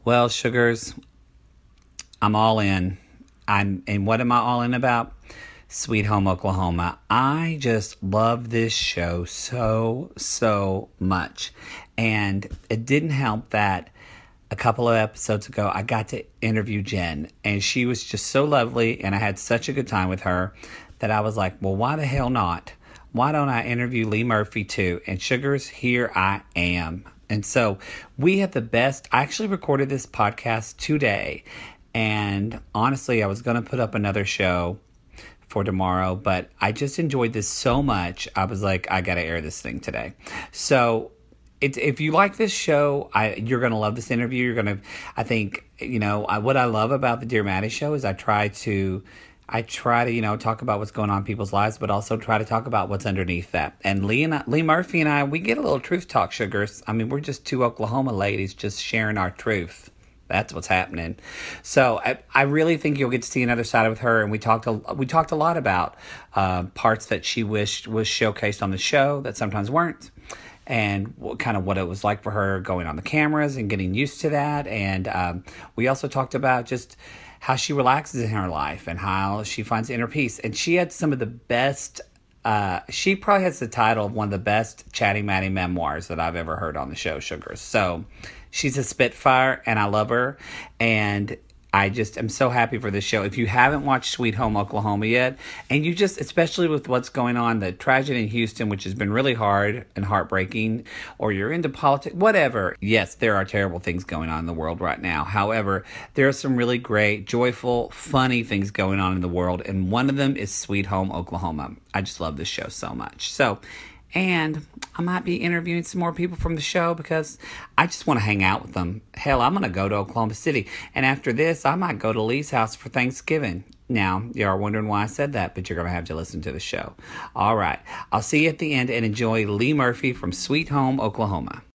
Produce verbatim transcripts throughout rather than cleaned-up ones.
Well, sugars, I'm all in. I'm and what am I all in about? Sweet Home Oklahoma. I just love this show so, so much. And it didn't help that a couple of episodes ago, I got to interview Jen. And she was just so lovely. And I had such a good time with her that I was like, well, why the hell not? Why don't I interview Lee Murphy too? And sugars, here I am. And so we have the best. I actually recorded this podcast today. And honestly, I was going to put up another show for tomorrow, but I just enjoyed this so much. I was like, I got to air this thing today. So it's, if you like this show, I, you're going to love this interview. You're going to, I think, you know, I, what I love about the Dear Maddie show is I try to, I try to, you know, talk about what's going on in people's lives, but also try to talk about what's underneath that. And Lee and I, Lee Murphy and I, we get a little truth talk, sugars. I mean, we're just two Oklahoma ladies just sharing our truth. That's what's happening. So I, I really think you'll get to see another side with her. And we talked a, we talked a lot about uh, parts that she wished was showcased on the show that sometimes weren't. And what, kind of what it was like for her going on the cameras and getting used to that. And um, we also talked about just how she relaxes in her life and how she finds inner peace. And she had some of the best, uh, she probably has the title of one of the best Chatty Maddie memoirs that I've ever heard on the show, sugars. So she's a spitfire, and I love her, and I just am so happy for this show. If you haven't watched Sweet Home Oklahoma yet, and you just, especially with what's going on, the tragedy in Houston, which has been really hard and heartbreaking, or you're into politics, whatever. Yes, there are terrible things going on in the world right now. However, there are some really great, joyful, funny things going on in the world, and one of them is Sweet Home Oklahoma. I just love this show so much. So, and I might be interviewing some more people from the show because I just want to hang out with them. Hell, I'm going to go to Oklahoma City. And after this, I might go to Lee's house for Thanksgiving. Now, you are wondering why I said that, but you're going to have to listen to the show. All right. I'll see you at the end, and enjoy Lee Murphy from Sweet Home, Oklahoma.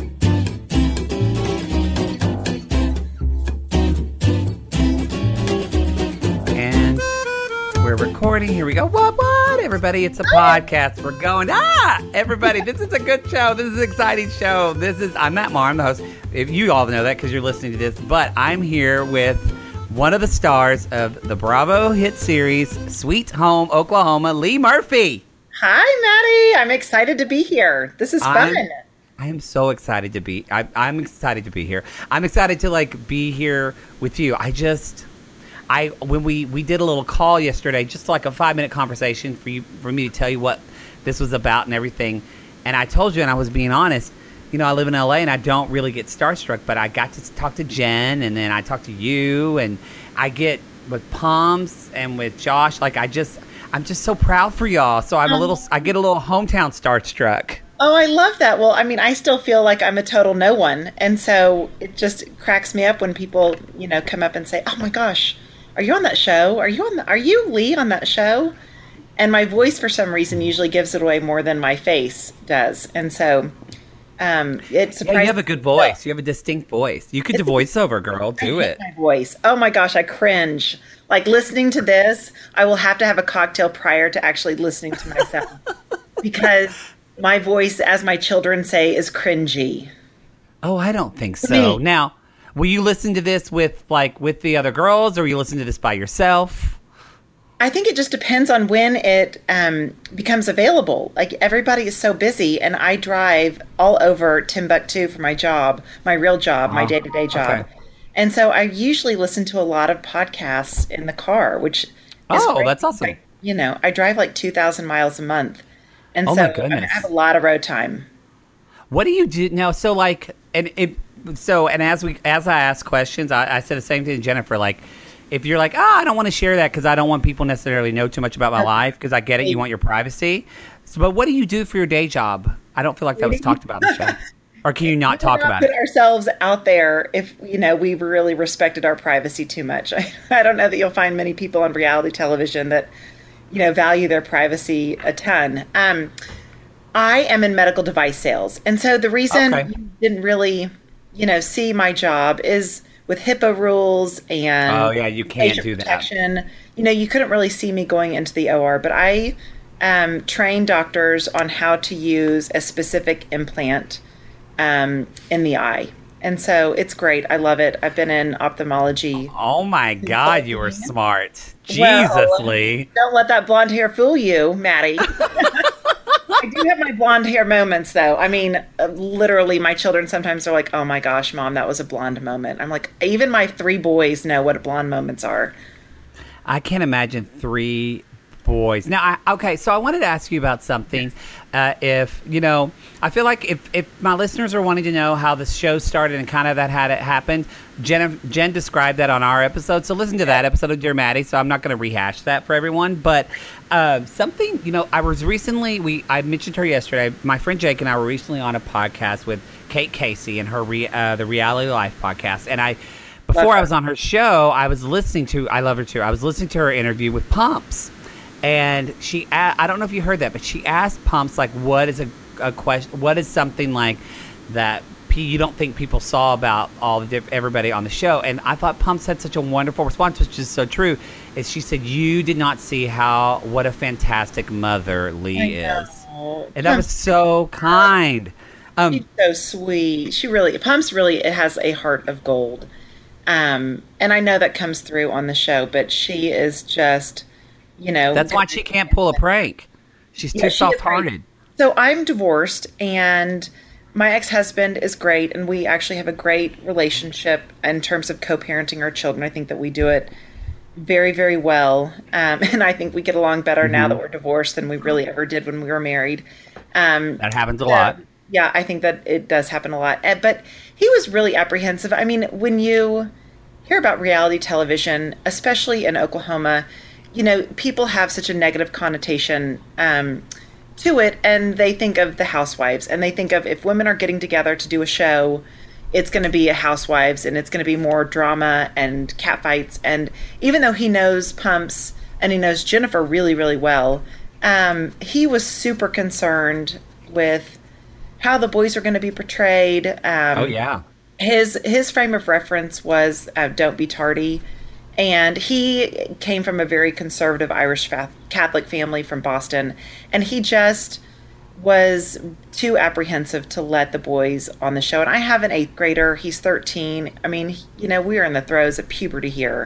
And we're recording. Here we go. What, what? Everybody, it's a podcast. We're going, ah, everybody, this is a good show. This is an exciting show. This is, I'm Matt Maher, I'm the host. If you all know that because you're listening to this, but I'm here with one of the stars of the Bravo hit series, Sweet Home Oklahoma, Lee Murphy. Hi, Maddie. I'm excited to be here. This is fun. I'm, I am so excited to be, I, I'm excited to be here. I'm excited to like be here with you. I just... I when we, we did a little call yesterday, just like a five minute conversation for you for me to tell you what this was about and everything. And I told you, and I was being honest, you know, I live in L A and I don't really get starstruck, but I got to talk to Jen, and then I talked to you, and I get with Palms and with Josh. Like I just, I'm just so proud for y'all. So I'm a little, I get a little hometown starstruck. Oh, I love that. Well, I mean, I still feel like I'm a total no one, and so it just cracks me up when people, you know, come up and say, "Oh my gosh, are you on that show? Are you on the, are you Lee on that show?" And my voice, for some reason, usually gives it away more than my face does. And so um, it surprises me. Yeah, you have a good voice. You have a distinct voice. You could do voiceover, girl. Do I hate it. My voice. Oh my gosh, I cringe. Like listening to this, I will have to have a cocktail prior to actually listening to myself because my voice, as my children say, is cringy. Oh, I don't think so. Me. Now, will you listen to this with like with the other girls, or will you listen to this by yourself? I think it just depends on when it um, becomes available. Like everybody is so busy, and I drive all over Timbuktu for my job, my real job, my Oh, day-to-day job. okay. And so I usually listen to a lot of podcasts in the car, which is Oh, great. that's awesome. I, you know, I drive like two thousand miles a month. And Oh, so my goodness. I have a lot of road time. What do you do now? So like, and it, so and as we as I ask questions, I, I said the same thing to Jennifer. Like, if you're like, oh, I don't want to share that because I don't want people necessarily know too much about my life, because I get it, you want your privacy. So, but what do you do for your day job? I don't feel like that was talked about in the show. Or can you not talk about put it? ourselves out there if, you know, we really respected our privacy too much. I, I don't know that you'll find many people on reality television that, you know, value their privacy a ton. Um, I am in medical device sales. And so the reason Okay. you didn't really, you know, see my job is with HIPAA rules and Oh, yeah, you can't patient do that. protection. You know, you couldn't really see me going into the O R, but I um, train doctors on how to use a specific implant um, in the eye. And so it's great. I love it. I've been in ophthalmology. Oh my God, you were smart. Jesus, Well, Lee. don't let that blonde hair fool you, Maddie. I do have my blonde hair moments, though. I mean, uh, literally, my children sometimes are like, "Oh my gosh, mom, that was a blonde moment." I'm like, even my three boys know what blonde moments are. I can't imagine three boys. Now, I, okay, so I wanted to ask you about something. Uh, if, you know, I feel like if, if my listeners are wanting to know how the show started and kind of that had it happened, Jen, Jen described that on our episode. So listen to that episode of Dear Maddie. So I'm not going to rehash that for everyone. But uh, something, you know, I was recently, we I mentioned her yesterday. My friend Jake and I were recently on a podcast with Kate Casey and her re, uh, the Reality Life podcast. And I, before I was on her show, I was listening to, I love her too, I was listening to her interview with Pumps. And she, I don't know if you heard that, but she asked Pumps, like, what is a, a question, what is something like that you don't think people saw about all the diff- everybody on the show? And I thought Pumps had such a wonderful response, which is so true. Is she said, you did not see how, what a fantastic mother Lee is. And that was so kind. Um, She's so sweet. She really, Pumps really, it has a heart of gold. Um, and I know that comes through on the show, but she is just, you know. That's why she can't pull a prank. She's too yeah, she soft-hearted. So I'm divorced, and my ex-husband is great, and we actually have a great relationship in terms of co-parenting our children. I think that we do it very, very well. Um, and I think we get along better mm-hmm. now that we're divorced than we really ever did when we were married. Um, that happens a lot. Yeah, I think that it does happen a lot. But he was really apprehensive. I mean, when you hear about reality television, especially in Oklahoma, you know, people have such a negative connotation um, to it, and they think of the housewives, and they think of if women are getting together to do a show, it's going to be a housewives, and it's going to be more drama and catfights. And even though he knows Pumps and he knows Jennifer really, really well, um, he was super concerned with how the boys are going to be portrayed. Um, oh yeah. His his frame of reference was uh, "Don't be tardy," and he came from a very conservative Irish fa- Catholic family from Boston, and he just was too apprehensive to let the boys on the show. And I have an eighth grader; he's thirteen. I mean, you know, we are in the throes of puberty here,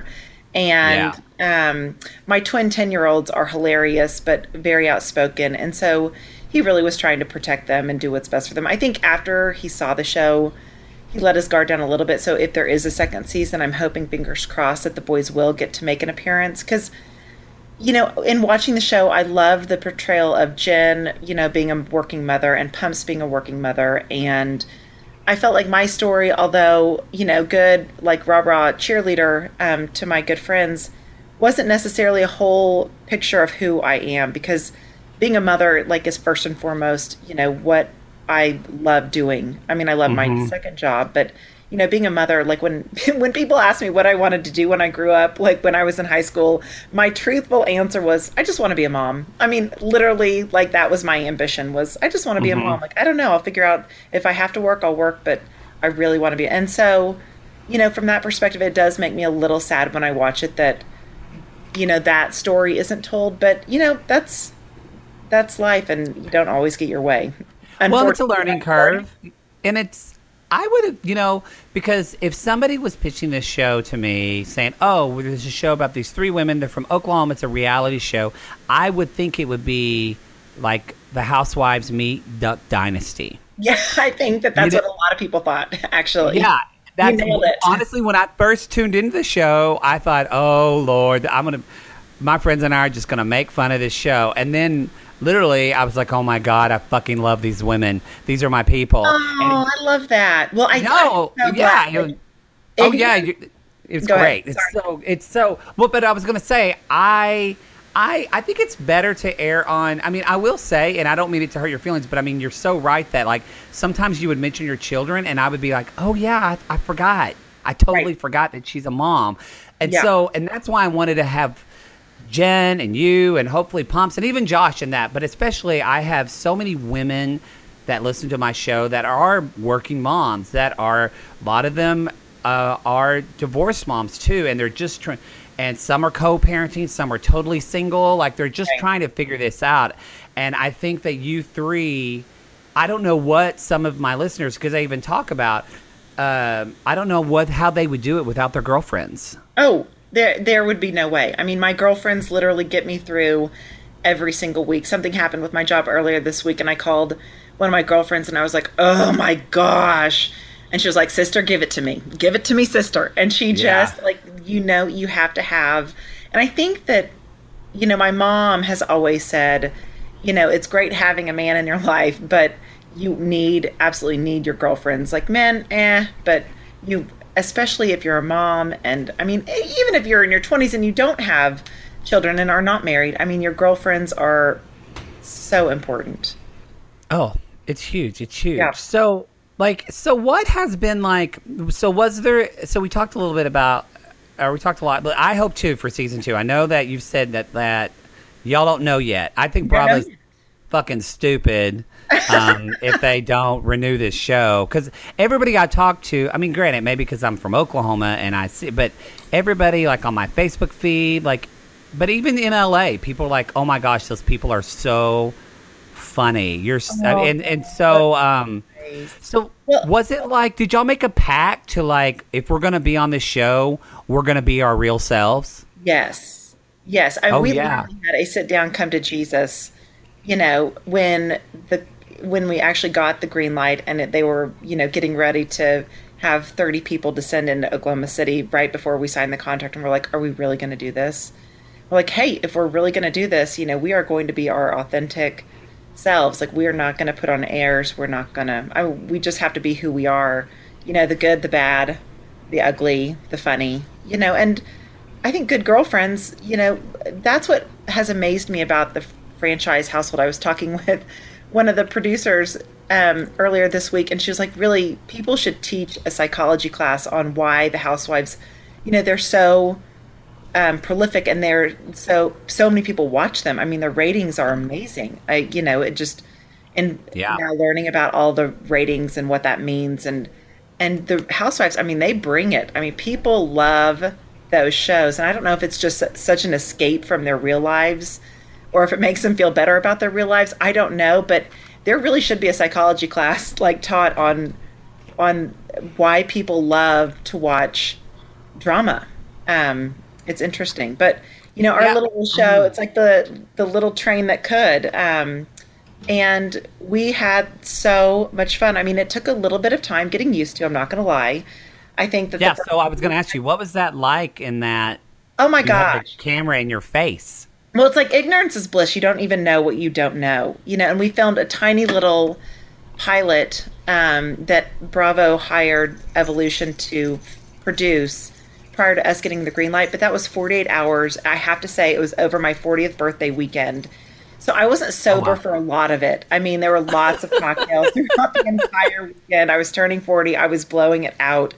and yeah. um, my twin ten-year-olds are hilarious but very outspoken, and so he really was trying to protect them and do what's best for them. I think after he saw the show, he let his guard down a little bit. So if there is a second season, I'm hoping, fingers crossed, that the boys will get to make an appearance. Because, you know, in watching the show, I love the portrayal of Jen, you know, being a working mother and Pumps being a working mother. And I felt like my story, although, you know, good, like rah-rah cheerleader um, to my good friends, wasn't necessarily a whole picture of who I am. Because being a mother, like, is first and foremost, you know, what I love doing. I mean, I love mm-hmm. my second job, but, you know, being a mother, like when, when people ask me what I wanted to do when I grew up, like when I was in high school, my truthful answer was, I just want to be a mom. I mean, literally, like, that was my ambition, was I just want to be mm-hmm. a mom. Like, I don't know, I'll figure out if I have to work, I'll work, but I really want to be. And so, you know, from that perspective, it does make me a little sad when I watch it that, you know, that story isn't told, but, you know, that's, that's life, and you don't always get your way. Well, it's a learning curve, and it's, I would have, you know, because if somebody was pitching this show to me saying, oh, there's a show about these three women, they're from Oklahoma, it's a reality show, I would think it would be like the Housewives meet Duck Dynasty. Yeah, I think that that's you know, what a lot of people thought, actually. Yeah. That's, honestly, when I first tuned into the show, I thought, oh, Lord, I'm going to, my friends and I are just going to make fun of this show. And then literally, I was like, oh, my God, I fucking love these women. These are my people. Oh, and, I love that. Well, I know. So yeah. It was, oh, yeah. It's great. It's so, it's so, well, but I was going to say, I, I, I think it's better to err on, I mean, I will say, and I don't mean it to hurt your feelings, but I mean, you're so right that, like, sometimes you would mention your children, and I would be like, oh, yeah, I, I forgot. I totally right. forgot that she's a mom. And yeah. so, and that's why I wanted to have Jen and you and hopefully Pumps and even Josh in that. But especially I have so many women that listen to my show that are working moms, that are, a lot of them uh, are divorced moms too. And they're just trying, and some are co-parenting, some are totally single. Like they're just right. trying to figure this out. And I think that you three, I don't know what some of my listeners, because I even talk about, um, I don't know what how they would do it without their girlfriends. Oh, there there would be no way. I mean, my girlfriends literally get me through every single week. Something happened with my job earlier this week, and I called one of my girlfriends, and I was like, "Oh my gosh!" And she was like, "Sister, give it to me, give it to me, sister." And she Yeah. just like, you know, you have to have. And I think that, you know, my mom has always said, you know, it's great having a man in your life, but you need absolutely need your girlfriends. Like men, eh, but you, especially if you're a mom, and I mean, e- even if you're in your twenties and you don't have children and are not married, I mean, your girlfriends are so important. Oh, it's huge. It's huge. Yeah. So, like, so what has been like? So, was there? So, we talked a little bit about, or we talked a lot, but I hope too for season two. I know that you've said that that y'all don't know yet. I think Don't know Bravo's yet. fucking stupid um, if they don't renew this show, because everybody I talk to, I mean, granted, maybe because I'm from Oklahoma and I see, but everybody like on my Facebook feed, like, but even in L A, people are like, oh my gosh, those people are so funny. You're s Oh, and and so um so Well, was it like, did y'all make a pact to like, if we're gonna be on this show, we're gonna be our real selves? yes. Yes. I, Oh, we yeah. literally had a sit down, come to Jesus, you know, when the, when we actually got the green light and it, they were, you know, getting ready to have thirty people descend into Oklahoma City right before we signed the contract. And we're like, are we really going to do this? We're like, hey, if we're really going to do this, you know, we are going to be our authentic selves. Like, we are not going to put on airs. We're not going to, I, we just have to be who we are, you know, the good, the bad, the ugly, the funny, you know, and I think Good Girlfriends, you know, that's what has amazed me about the franchise household. I was talking with one of the producers um, earlier this week, and she was like, really, people should teach a psychology class on why the housewives, you know, they're so um, prolific and they're so, so many people watch them. I mean, the ratings are amazing. I, you know, it just, and Yeah. now learning about all the ratings and what that means. And, and the housewives, I mean, they bring it. I mean, people love those shows. And I don't know if it's just su- such an escape from their real lives or if it makes them feel better about their real lives. I don't know, but there really should be a psychology class like taught on on why people love to watch drama. Um, it's interesting, but you know, our Yeah. little show, it's like the the little train that could. Um, and we had so much fun. I mean, it took a little bit of time getting used to. I'm not going to lie. I think that Yeah. the So I was gonna ask you, what was that like in that oh my you have the gosh. camera in your face? Well, it's like ignorance is bliss. You don't even know what you don't know, you know. And we filmed a tiny little pilot um, that Bravo hired Evolution to produce prior to us getting the green light. But that was forty-eight hours. I have to say, it was over my fortieth birthday weekend. So I wasn't sober wow. for a lot of it. I mean, there were lots of cocktails throughout the entire weekend. I was turning forty. I was blowing it out.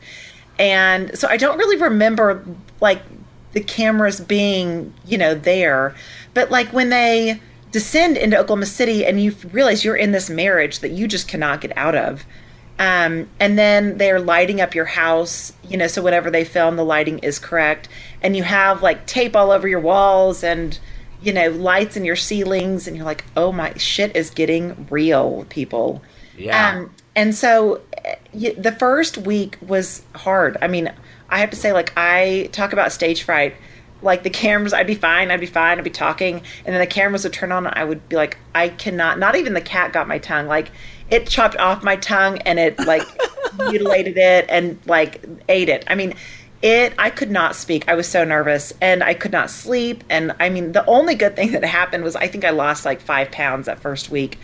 And so I don't really remember like the cameras being, you know, there. But like when they descend into Oklahoma City and you realize you're in this marriage that you just cannot get out of. Um, and then they're lighting up your house, you know, so whenever they film, the lighting is correct. And you have like tape all over your walls and, you know, lights in your ceilings. And you're like, oh my, shit is getting real, people. Yeah. Um, and so uh, y- the first week was hard. I mean, I have to say, like, I talk about stage fright. Like, the cameras, I'd be fine, I'd be fine, I'd be talking. And then the cameras would turn on, and I would be like, I cannot, not even the cat got my tongue. Like, it chopped off my tongue, and it, like, mutilated it and, like, ate it. I mean, it, I could not speak. I was so nervous, and I could not sleep. And, I mean, the only good thing that happened was I think I lost, like, five pounds that first week.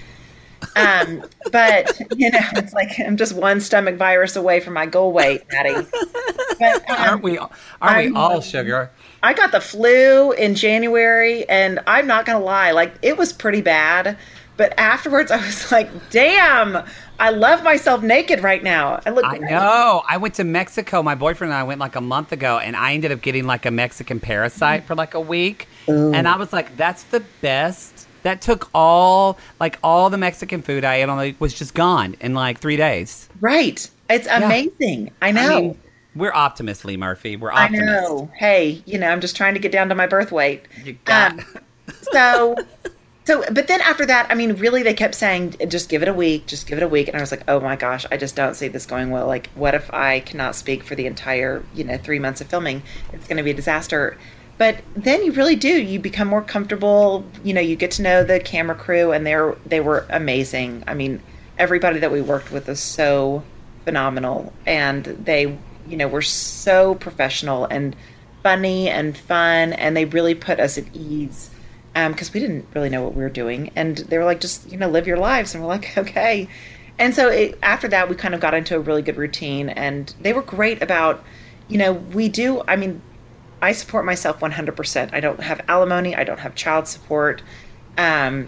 Um, but you know, it's like I'm just one stomach virus away from my goal weight, Maddie. But um, Aren't we? Aren't we I'm- all, sugar? I got the flu in January, and I'm not gonna lie, like it was pretty bad. But afterwards, I was like, "Damn, I love myself naked right now. I look I great." know. I went to Mexico. My boyfriend and I went like a month ago, and I ended up getting like a Mexican parasite for like a week. And I was like, "That's the best." That took all like all the Mexican food I ate on the was just gone in like three days. Right? It's amazing. I know. I mean, we're optimists, Lee Murphy. We're I optimists. know. Hey, you know, I'm just trying to get down to my birth weight. You got- Um, so So, but then after that, I mean, really, they kept saying, just give it a week, just give it a week. And I was like, oh my gosh, I just don't see this going well. Like, what if I cannot speak for the entire, you know, three months of filming? It's going to be a disaster. But then you really do. You become more comfortable. You know, you get to know the camera crew, and they're they were amazing. I mean, everybody that we worked with was so phenomenal, and they, you know, were so professional and funny and fun, and they really put us at ease because um, we didn't really know what we were doing. And they were like, just, you know, live your lives. And we're like, okay. And so it, after that, we kind of got into a really good routine. And they were great about, you know, we do, I mean, I support myself one hundred percent. I don't have alimony. I don't have child support. Um,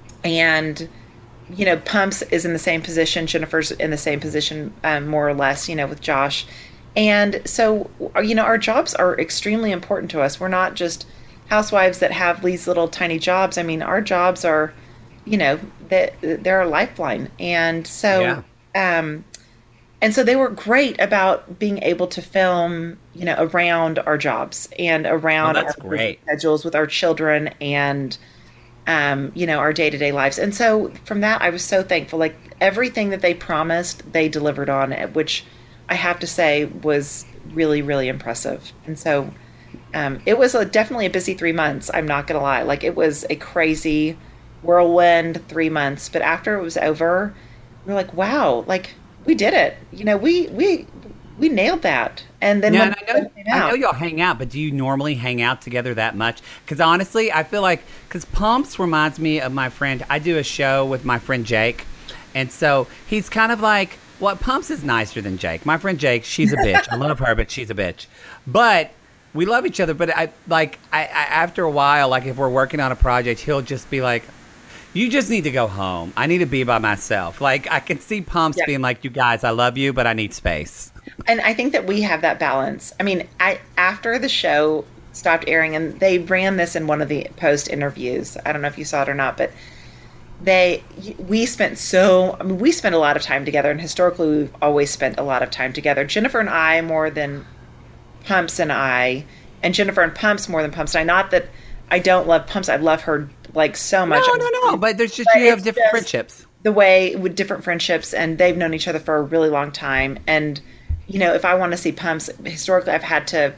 and, you know, Pumps is in the same position. Jennifer's in the same position, um, more or less, you know, with Josh. And so, you know, our jobs are extremely important to us. We're not just housewives that have these little tiny jobs. I mean, our jobs are, you know, that they're a lifeline. And so, yeah. um, and so they were great about being able to film, you know, around our jobs and around oh, that's our great. schedules with our children and, um, you know, our day-to-day lives. And so from that, I was so thankful. Like everything that they promised, they delivered on, which I have to say was really, really impressive. And so, Um, it was a, definitely a busy three months. I'm not going to lie. Like it was a crazy whirlwind three months. But after it was over, we were like, wow, like we did it. You know, we we we nailed that. And then yeah, when and I, know, I know y'all hang out, but do you normally hang out together that much? Because honestly, I feel like because Pumps reminds me of my friend. I do a show with my friend Jake, and so he's kind of like, well, Pumps is nicer than Jake. My friend Jake, she's a bitch. I love her, but she's a bitch. But we love each other, but I like I, I after a while, like if we're working on a project, he'll just be like, "You just need to go home. I need to be by myself." Like I can see Pumps yeah. being like, "You guys, I love you, but I need space." And I think that we have that balance. I mean, I after the show stopped airing, and they ran this in one of the post interviews. I don't know if you saw it or not, but they we spent so I mean, we spent a lot of time together, and historically, we've always spent a lot of time together. Jennifer and I more than Pumps and I, and Jennifer and Pumps more than Pumps and I. Not that I don't love Pumps. I love her like so much. No, no, no. But there's just, but you have different friendships. The way with different friendships, and they've known each other for a really long time. And, you know, if I want to see Pumps, historically I've had to,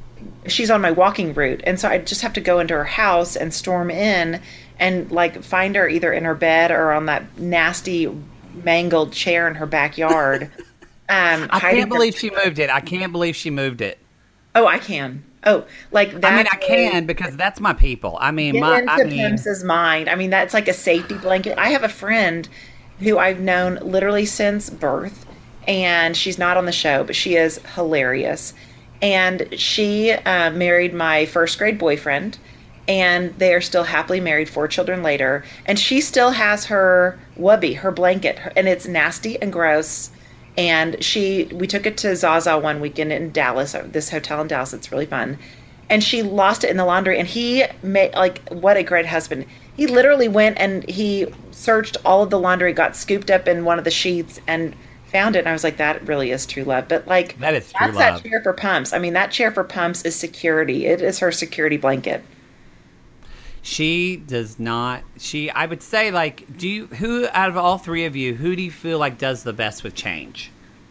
she's on my walking route. And so I just have to go into her house and storm in and like find her either in her bed or on that nasty mangled chair in her backyard. um, I can't believe she moved it. I can't believe she moved it. Oh, I can. Oh, like that. I mean, I can because that's my people. I mean, get my into I mean, Pimps's mind. I mean, that's like a safety blanket. I have a friend who I've known literally since birth, and she's not on the show, but she is hilarious. And she uh, married my first grade boyfriend, and they are still happily married, four children later. And she still has her wubby, her blanket, and it's nasty and gross. And she, we took it to Zaza one weekend in Dallas, this hotel in Dallas. It's really fun. And she lost it in the laundry. And he made, like, what a great husband. He literally went and he searched all of the laundry, got scooped up in one of the sheets and found it. And I was like, that really is true love. But like, that is true that's love. That chair for Pumps. I mean, that chair for Pumps is security. It is her security blanket. She does not. She, I would say, like, do you, who out of all three of you, who do you feel like does the best with change?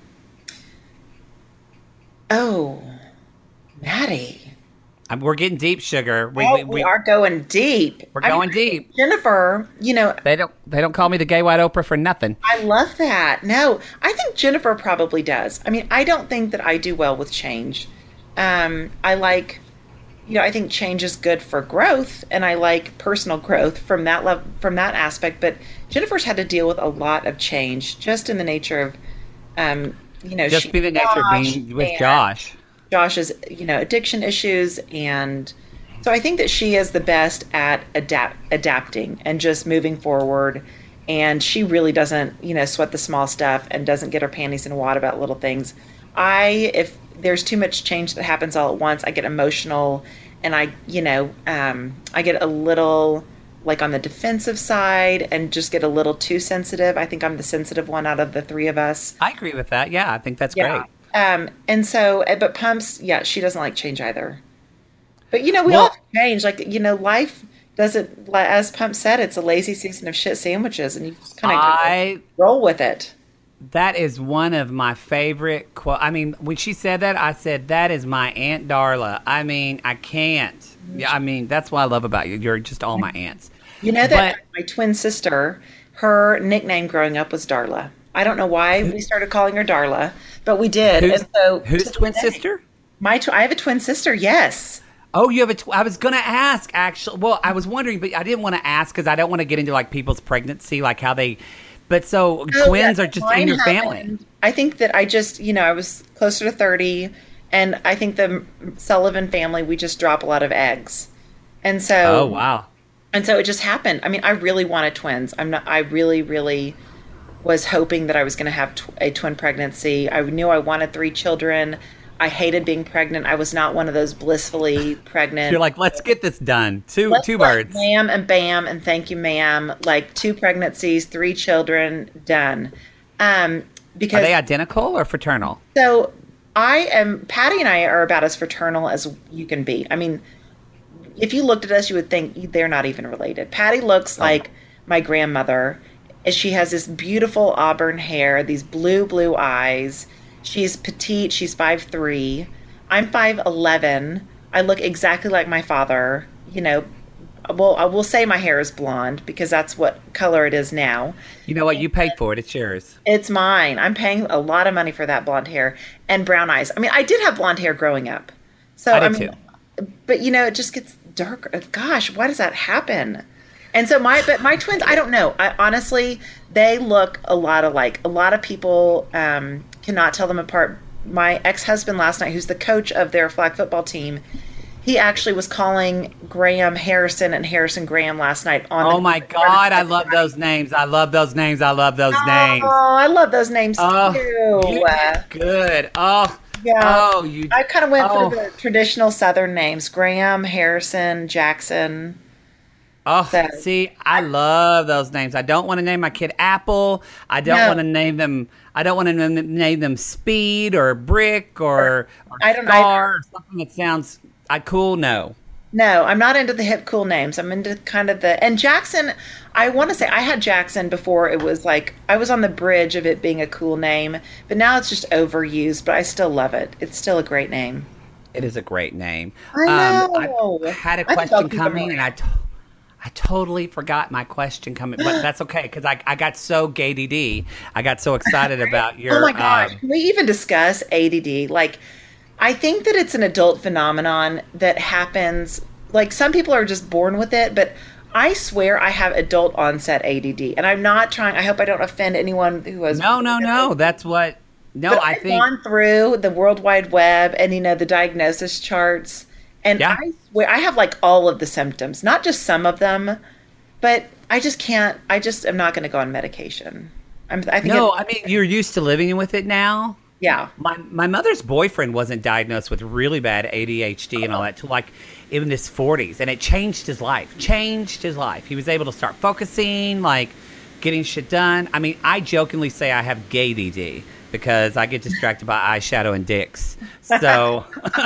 Oh, Maddie. Um, we're getting deep, sugar. We, oh, we, we, we are going deep. We're going I mean, deep. Jennifer, you know, they don't they don't call me the gay white Oprah for nothing. I love that. No, I think Jennifer probably does. I mean, I don't think that I do well with change. Um, I like. You know, I think change is good for growth, and I like personal growth from that level, from that aspect. But Jennifer's had to deal with a lot of change, just in the nature of, um, you know, just be the nature of being with Josh. Josh's, you know, addiction issues, and so I think that she is the best at adapt adapting and just moving forward. And she really doesn't, you know, sweat the small stuff and doesn't get her panties in a wad about little things. I, if there's too much change that happens all at once, I get emotional, and I, you know, um, I get a little like on the defensive side and just get a little too sensitive. I think I'm the sensitive one out of the three of us. I agree with that. Yeah, I think that's yeah. great. Um, and so, but Pumps, yeah, she doesn't like change either. But, you know, we well, all have to change. Like, you know, life doesn't, as Pump said, it's a lazy season of shit sandwiches, and you just kind of I roll with it. That is one of my favorite quotes. I mean, when she said that, I said, that is my Aunt Darla. I mean, I can't. Yeah, I mean, that's what I love about you. You're just all my aunts. You know that But my twin sister, her nickname growing up was Darla. I don't know why we started calling her Darla, but we did. who's, And so who's to twin this day- sister? My tw- I have a twin sister. Yes. Oh, you have a tw- I was going to ask, actually. Well, I was wondering, but I didn't want to ask because I don't want to get into, like, people's pregnancy, like how they... But so Oh, twins yeah, are just mine in your family. happened- I think that I just, you know, I was closer to thirty, and I think the Sullivan family, we just drop a lot of eggs. And so, Oh, wow. and so it just happened. I mean, I really wanted twins. I'm not, I really, really was hoping that I was going to have tw- a twin pregnancy. I knew I wanted three children. I hated being pregnant. I was not one of those blissfully pregnant. You're like, let's get this done. Two Let's two let birds. Ma'am and bam and thank you, ma'am. Like two pregnancies, three children, done. Um, Are because they identical or fraternal? so I am Patty and I are about as fraternal as you can be. I mean, if you looked at us, you would think they're not even related. Patty looks like my grandmother. She has this beautiful auburn hair, these blue, blue eyes. She's petite. She's five three. I'm five eleven. I look exactly like my father. You know, well, I will say my hair is blonde because that's what color it is now. You know what? You paid for it. It's yours. It's mine. I'm paying a lot of money for that blonde hair and brown eyes. I mean, I did have blonde hair growing up. So I did mean, too. but you know, it just gets darker. Gosh, why does that happen? And so my, but my twins, I don't know. I honestly, they look a lot alike. A lot of people um, cannot tell them apart. My ex-husband last night, who's the coach of their flag football team, he actually was calling Graham Harrison and Harrison Graham last night on. Oh the- my God, I love those names. I love those names. I love those names. Oh, I love those names Oh, too. you did good. Oh, Yeah. oh, you. I kind of went oh, for the traditional Southern names: Graham, Harrison, Jackson. Oh, So- see, I love those names. I don't want to name my kid Apple. I don't No. want to name them. I don't want to name them Speed or Brick or, or I don't Star either. or something that sounds I cool. No. No, I'm not into the hip, cool names. I'm into kind of the and Jackson. I want to say I had Jackson before it was like I was on the bridge of it being a cool name, but now it's just overused. But I still love it. It's still a great name. It is a great name. I Um, know. I had a I think question I'll keep it coming, more. and I, to- I totally forgot my question coming, but that's okay because I, I got so gay D D. I got so excited about your. Oh my gosh. um, Can we even discuss A D D? Like, I think that it's an adult phenomenon that happens. Like, some people are just born with it, but I swear I have adult onset A D D. And I'm not trying, I hope I don't offend anyone who has. no, no, no. That's what. No, But I I've think. gone through the World Wide Web and, you know, the diagnosis charts. And Yeah. I swear I have like all of the symptoms, not just some of them, but I just can't, I just am not going to go on medication. I'm, I think No, it- I mean you're used to living with it now. yeah. My my mother's boyfriend wasn't diagnosed with really bad A D H D and all that till like in his forties, and it changed his life. Changed his life. He was able to start focusing, like getting shit done. I mean, I jokingly say I have gay D D because I get distracted by eyeshadow and dicks. So,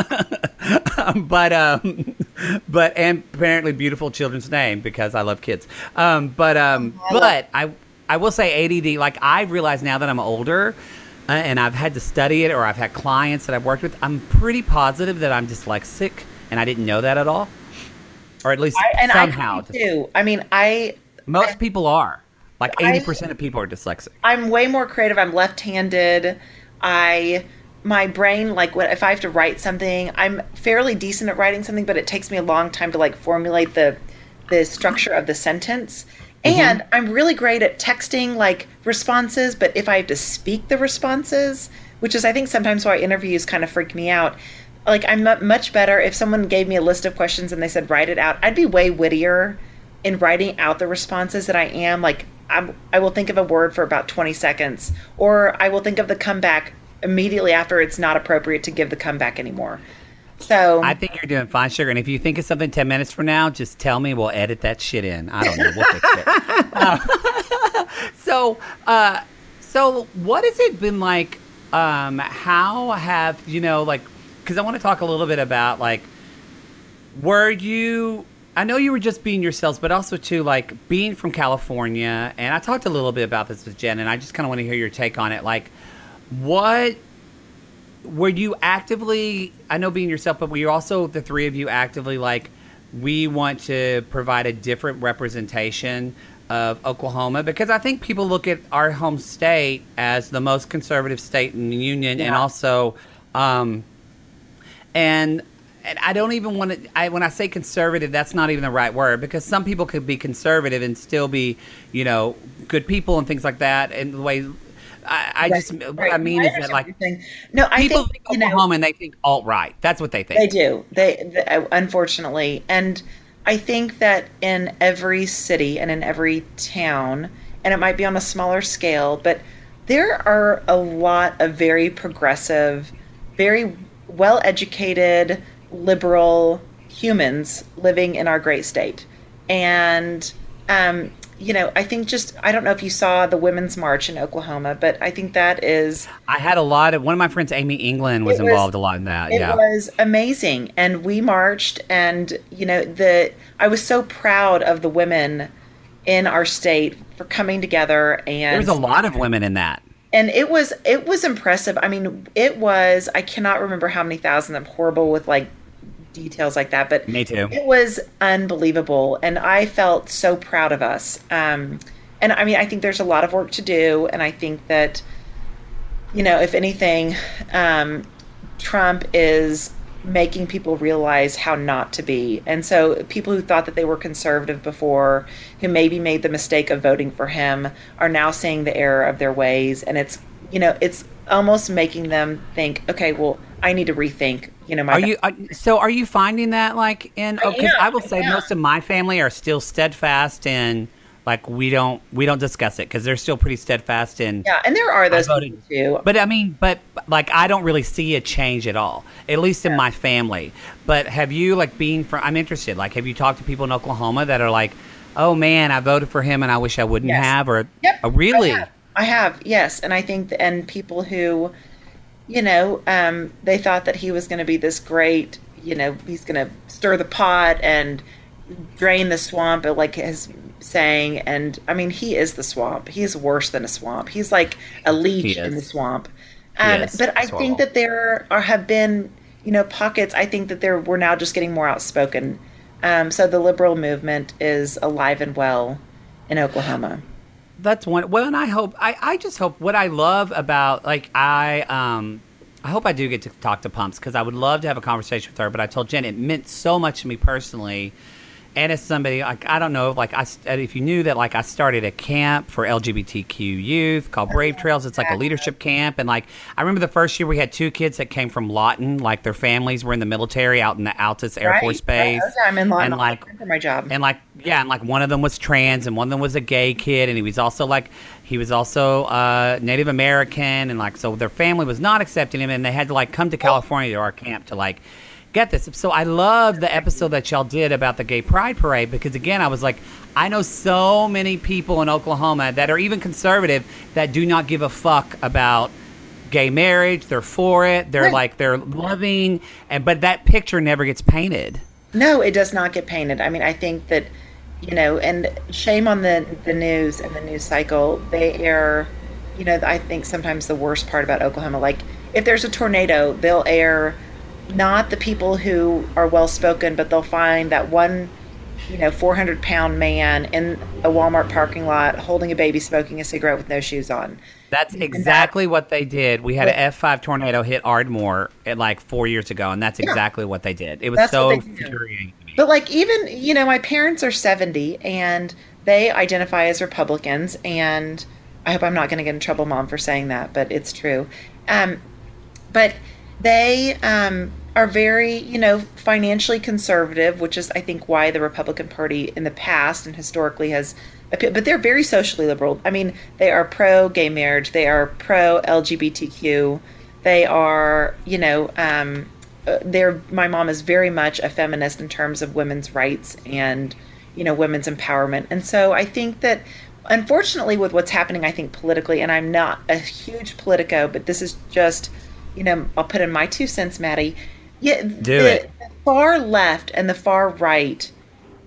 but um, but and apparently beautiful children's name because I love kids. Um, but um, but I I will say A D D. Like I realize now that I'm older. Uh, and I've had to study it, or I've had clients that I've worked with. I'm pretty positive that I'm dyslexic, and I didn't know that at all, or at least I, and somehow. I can too. I mean, I Most people are. Like I- eighty percent of people are dyslexic. I'm way more creative. I'm left-handed. I my brain like what if I have to write something, I'm fairly decent at writing something, but it takes me a long time to like formulate the the structure of the sentence. And I'm really great at texting like responses, but if I have to speak the responses, which is I think sometimes why interviews kind of freak me out. Like I'm mu- much better if someone gave me a list of questions and they said write it out. I'd be way wittier in writing out the responses than I am. Like I'm, I will think of a word for about twenty seconds, or I will think of the comeback immediately after it's not appropriate to give the comeback anymore. So I think you're doing fine, sugar. And if you think of something ten minutes from now, just tell me. We'll edit that shit in. I don't know. We'll fix it. Uh, so, uh, so what has it been like? Um, how have you know, like, because I want to talk a little bit about like, were you? I know you were just being yourselves, but also too like being from California. And I talked a little bit about this with Jen, and I just kind of want to hear your take on it. Like, what were you actively? I know being yourself, but were you also the three of you actively like? We want to provide a different representation of Oklahoma, because I think people look at our home state as the most conservative state in the union, yeah. and also, um, and. And I don't even want to, I, when I say conservative, that's not even the right word, because some people could be conservative and still be, you know, good people and things like that. And the way I, I just, right. what I mean I is that like, no, I people think, think Oklahoma know, and they think alt-right. That's what they think. They do. They, they, unfortunately. And I think that in every city and in every town, and it might be on a smaller scale, but there are a lot of very progressive, very well-educated, liberal humans living in our great state. And, um, you know, I think just, I don't know if you saw the Women's March in Oklahoma, but I think that is... I had a lot of, one of my friends, Amy England, was, was involved a lot in that. It yeah. was amazing. And we marched, and, you know, the I was so proud of the women in our state for coming together. And there was a lot of women in that. And it was, it was impressive. I mean, it was, I cannot remember how many thousand. I'm horrible with like details like that, but me too. It was unbelievable. And I felt so proud of us. Um, and I mean, I think there's a lot of work to do. And I think that, you know, if anything, um, Trump is making people realize how not to be. And so people who thought that they were conservative before, who maybe made the mistake of voting for him, are now seeing the error of their ways. And it's, you know, it's almost making them think, okay, well, I need to rethink, you know, my... Are you, are, so are you finding that like in, oh, because I, I will say yeah. most of my family are still steadfast in, like, we don't we don't discuss it, because they're still pretty steadfast in... Yeah, and there are those people too. But I mean, but like, I don't really see a change at all, at least in yeah. my family. But have you, like, being from... I'm interested, like, have you talked to people in Oklahoma that are like, oh man, I voted for him and I wish I wouldn't yes. have, or... Yep, oh, really? I have. I have, yes. And I think, the, and people who, you know, um, they thought that he was going to be this great, you know, he's going to stir the pot and drain the swamp, like his saying. And I mean, he is the swamp. He is worse than a swamp. He's like a leech in the swamp. Um, but I think that there are, have been, you know, pockets. I think that there we're now just getting more outspoken. Um, so the liberal movement is alive and well in Oklahoma. That's one. Well, and I hope, I, I just hope what I love about, like, I, um, I hope I do get to talk to Pumps, because I would love to have a conversation with her. But I told Jen it meant so much to me personally. And as somebody, like, I don't know, like, I, if you knew that, like, I started a camp for L G B T Q youth called Brave Trails. It's like a leadership camp. And, like, I remember the first year we had two kids that came from Lawton. Like, their families were in the military out in the Altus Air right. Force Base. Right. I'm in Lawton. And, like, for my job. And, like, yeah, and, like, one of them was trans and one of them was a gay kid. And he was also, like, he was also uh, Native American. And, like, so their family was not accepting him. And they had to, like, come to California to our camp to, like, get this. So I love the episode that y'all did about the Gay Pride Parade, because again, I was like, I know so many people in Oklahoma that are even conservative that do not give a fuck about gay marriage. They're for it. They're right. like, they're loving, and but that picture never gets painted. No, it does not get painted. I mean, I think that, you know, and shame on the the news and the news cycle. They are, you know, I think sometimes the worst part about Oklahoma, like if there's a tornado, they'll air not the people who are well-spoken, but they'll find that one, you know, four hundred pound man in a Walmart parking lot holding a baby, smoking a cigarette with no shoes on. That's exactly that, what they did. We had an F five tornado hit Ardmore at like four years ago, and that's exactly yeah. what they did. It was That's so infuriating to me. But like, even, you know, my parents are seventy and they identify as Republicans, and I hope I'm not going to get in trouble, Mom, for saying that, but it's true. Um, but they um, are very, you know, financially conservative, which is, I think, why the Republican Party in the past and historically has, but they're very socially liberal. I mean, they are pro-gay marriage. They are pro-L G B T Q. They are, you know, um, they're, my mom is very much a feminist in terms of women's rights and, you know, women's empowerment. And so I think that, unfortunately, with what's happening, I think politically, and I'm not a huge politico, but this is just, you know, I'll put in my two cents, Maddie. Yeah, Do the, it. the far left and the far right,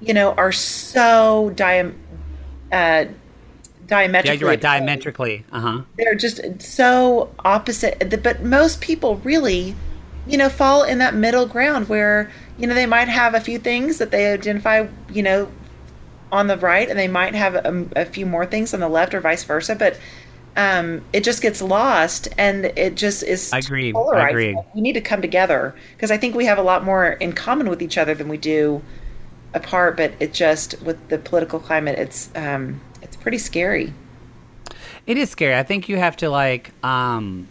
you know, are so di- uh, Yeah, diametrically you're right. opposed. Diametrically. Uh huh. They're just so opposite. But most people really, you know, fall in that middle ground where, you know, they might have a few things that they identify, you know, on the right, and they might have a, a few more things on the left, or vice versa. But um, it just gets lost, and it just is I agree. I polarizing. agree. We need to come together because I think we have a lot more in common with each other than we do apart. But it just, with the political climate, it's um, it's pretty scary. It is scary. I think you have to like. Um,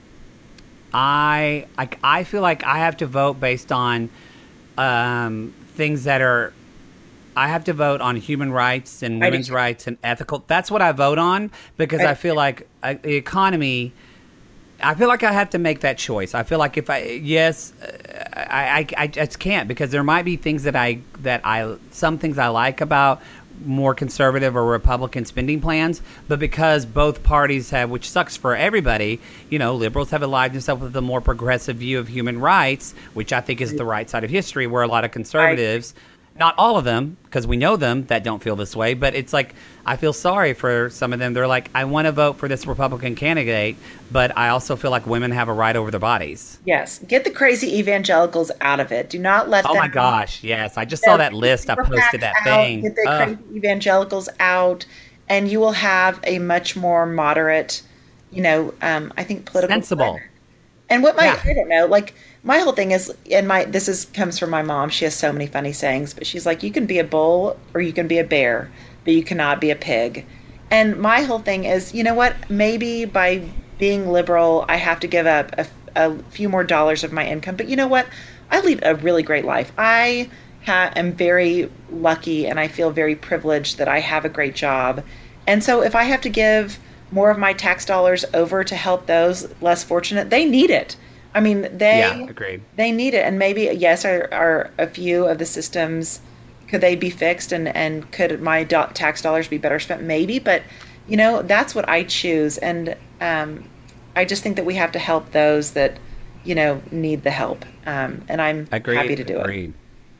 I like. I feel like I have to vote based on um, things that are. I have to vote on human rights and I do women's too. rights and ethical. That's what I vote on because I I feel like uh, the economy. I feel like I have to make that choice. I feel like if I yes, uh, I, I I just can't because there might be things that I that I some things I like about more conservative or Republican spending plans, but because both parties have, which sucks for everybody, you know, liberals have aligned themselves with a more progressive view of human rights, which I think is the right side of history, where a lot of I conservatives, not all of them, because we know them that don't feel this way, but it's like I feel sorry for some of them. They're like, I want to vote for this Republican candidate, but I also feel like women have a right over their bodies. Yes, get the crazy evangelicals out of it. Do not let Oh them. my gosh, yes. I just You saw know, that get the list. I super posted PACs that out, thing. get the Ugh. crazy evangelicals out, and you will have a much more moderate, you know, um, I think political Sensible. climate. And what my Yeah. I don't know, like my whole thing is, and my this is comes from my mom. She has so many funny sayings, but she's like, you can be a bull or you can be a bear, but you cannot be a pig. And my whole thing is, you know what? Maybe by being liberal, I have to give up a, a few more dollars of my income. But you know what? I lead a really great life. I ha- am very lucky, and I feel very privileged that I have a great job. And so if I have to give more of my tax dollars over to help those less fortunate, they need it. I mean, Yeah, they agreed. they need it. And maybe yes, are, are a few of the systems, could they be fixed, and and could my do- tax dollars be better spent? Maybe, but you know, that's what I choose. And um, I just think that we have to help those that, you know, need the help. Um, and I'm happy Agreed. to do it. Agreed.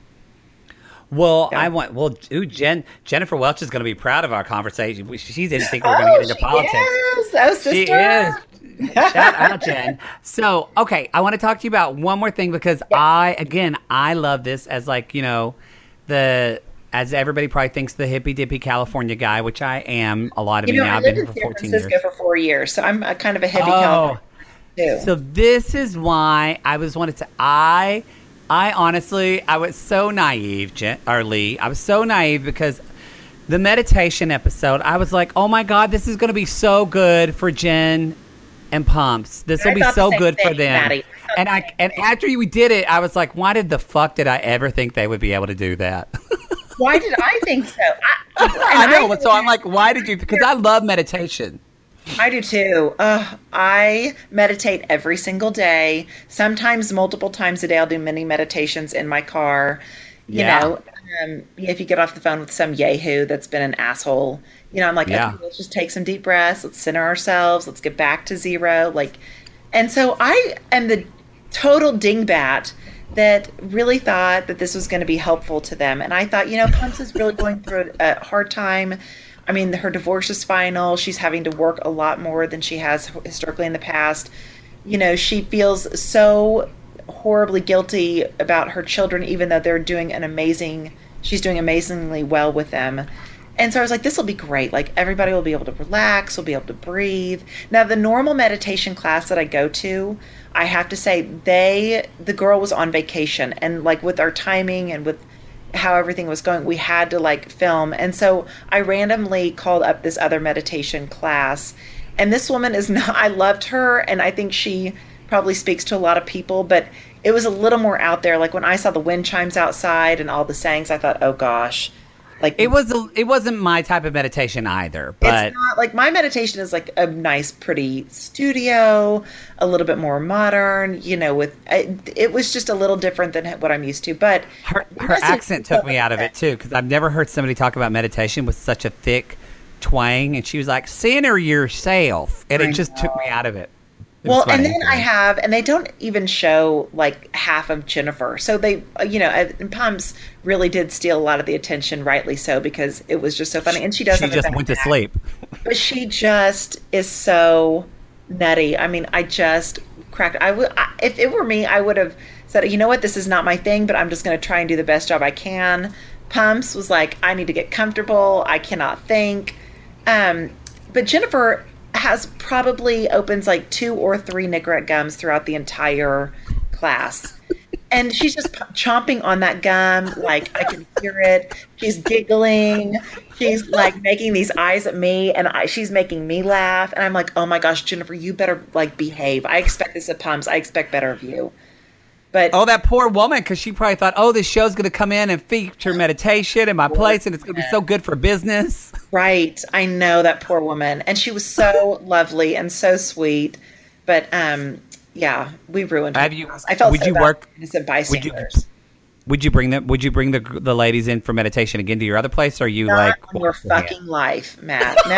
Well, So. I want. Well, ooh, Jen Jennifer Welch is going to be proud of our conversation. We- She didn't think we were going to Oh, get into she politics. is. Oh, She is. sister. Shout out, Jen. So, okay, I want to talk to you about one more thing because Yes. I, again, I love this as like you know, the as everybody probably thinks the hippy dippy California guy, which I am. A lot of You me know, now. I I've been lived here in for San fourteen Francisco years. for four years, so I'm a kind of a heavy Oh, California too. so this is why I was wanted to. I, I honestly, I was so naive, Jen, or Lee. I was so naive because the meditation episode. I was like, oh my god, this is going to be so good for Jen and Pumps. This will I be thought the so same good for thing, them. Maddie. I thought And the I same and thing. after we did it, I was like, why did the fuck did I ever think they would be able to do that? Why did I think so? I, and I know. I, So I'm like, why did you? Because I love meditation. I do too. Uh, I meditate every single day. Sometimes multiple times a day. I'll do mini meditations in my car. You Yeah. know, um, if you get off the phone with some yahoo that's been an asshole, you know, I'm like, Yeah. okay, let's just take some deep breaths. Let's center ourselves. Let's get back to zero. Like, and so I am the total dingbat that really thought that this was going to be helpful to them. And I thought, you know, Pumps is really going through a, a hard time. I mean, her divorce is final. She's having to work a lot more than she has historically in the past. You know, she feels so horribly guilty about her children, even though they're doing an amazing, she's doing amazingly well with them. And so I was like, this will be great. Like, everybody will be able to relax, will be able to breathe. Now, the normal meditation class that I go to, I have to say, they, the girl was on vacation. And like with our timing and with how everything was going, we had to like film. And so I randomly called up this other meditation class. And this woman is not, I loved her. And I think she probably speaks to a lot of people, but it was a little more out there. Like when I saw the wind chimes outside and all the sayings, I thought, oh gosh. Like It was. A, it wasn't my type of meditation either. But it's not like my meditation is like a nice, pretty studio, a little bit more modern, you know, with it, it was just a little different than what I'm used to. But her the her message accent was took me out of it too because I've never heard somebody talk about meditation with such a thick twang. And she was like, "Center yourself," and I it just took know. me out of it. It was Well, and funny then to I me. have, and they don't even show like half of Jennifer. So they, uh, you know, and Pumps really did steal a lot of the attention, rightly so, because it was just so funny. And she does She have a just bad went to back, sleep. but she just is so nutty. I mean, I just cracked. I would, I, if it were me, I would have said, you know what, this is not my thing, but I'm just going to try and do the best job I can. Pumps was like, I need to get comfortable. I cannot think. Um, but Jennifer has probably opens like two or three Nicorette gums throughout the entire class. And she's just p- chomping on that gum, like I can hear it. She's giggling. She's like making these eyes at me, and I, she's making me laugh. And I'm like, oh my gosh, Jennifer, you better like behave. I expect this of Pumps. I expect better of you. But Oh, that poor woman, because she probably thought, oh, this show's going to come in and feature meditation in my place, and it's going to be so good for business. right, I know that poor woman, and she was so lovely and so sweet. But um, yeah, we ruined her Have you? class. I felt Would so you bad work? for innocent Would you? bystanders. Would you bring them? Would you bring the the ladies in for meditation again to your other place? Or are you Not like on your fucking life, Matt. No,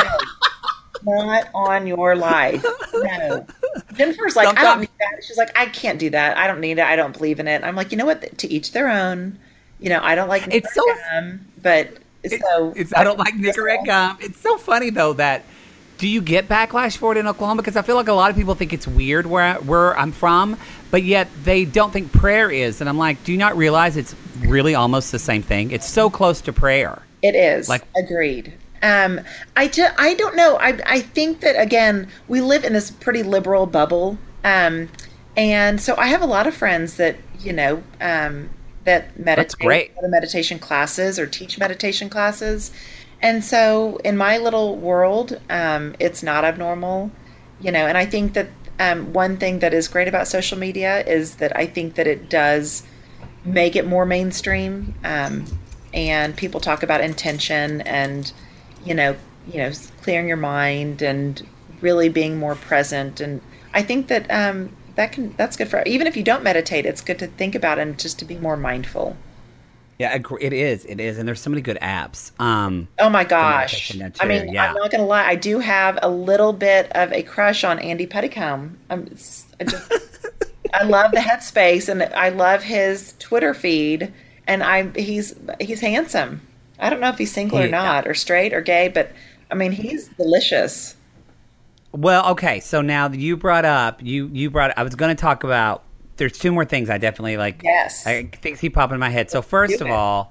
not on your life. No. Jennifer's like, I don't Sometimes need that. She's like, I can't do that. I don't need it. I don't believe in it. I'm like, you know what? To each their own. You know, I don't like it's so. gum, but so It's I don't like Nicorette gum. It's so funny though that. Do you get backlash for it in Oklahoma? Because I feel like a lot of people think it's weird where I, where I'm from, but yet they don't think prayer is. And I'm like, do you not realize it's really almost the same thing? It's so close to prayer. It is. Like, agreed. Um, I, ju- I don't know. I, I think that, again, we live in this pretty liberal bubble. Um, and so I have a lot of friends that, you know, um, that meditate, that's great. go to meditation classes or teach meditation classes. And so in my little world, um, it's not abnormal, you know, and I think that um, one thing that is great about social media is that I think that it does make it more mainstream. Um, and people talk about intention and, you know, you know, clearing your mind and really being more present. And I think that um, that can that's good for even if you don't meditate, it's good to think about it and just to be more mindful. Yeah, agree- it is. It is, and there's so many good apps. Um, Oh my for gosh. meditation now, I too. mean, I'm Yeah. not gonna lie, I do have a little bit of a crush on Andy Petticombe. I'm s- I just I love the headspace and I love his Twitter feed and I he's he's handsome. I don't know if he's single or He, uh, not or straight or gay, but I mean, he's delicious. well, okay. So now that you brought up you you brought. I was going to talk about. There's two more things I definitely like. Yes. I things keep popping in my head. So first Do of it. all,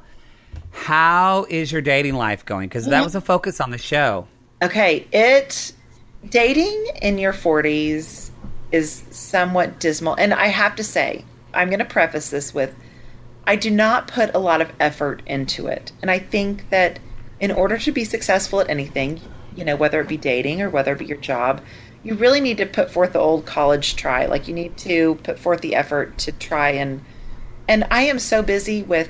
how is your dating life going? Because that was a focus on the show. Okay, it dating in your forties is somewhat dismal. And I have to say, I'm going to preface this with I do not put a lot of effort into it. And I think that in order to be successful at anything, you know, whether it be dating or whether it be your job, you really need to put forth the old college try. Like you need to put forth the effort to try and and I am so busy with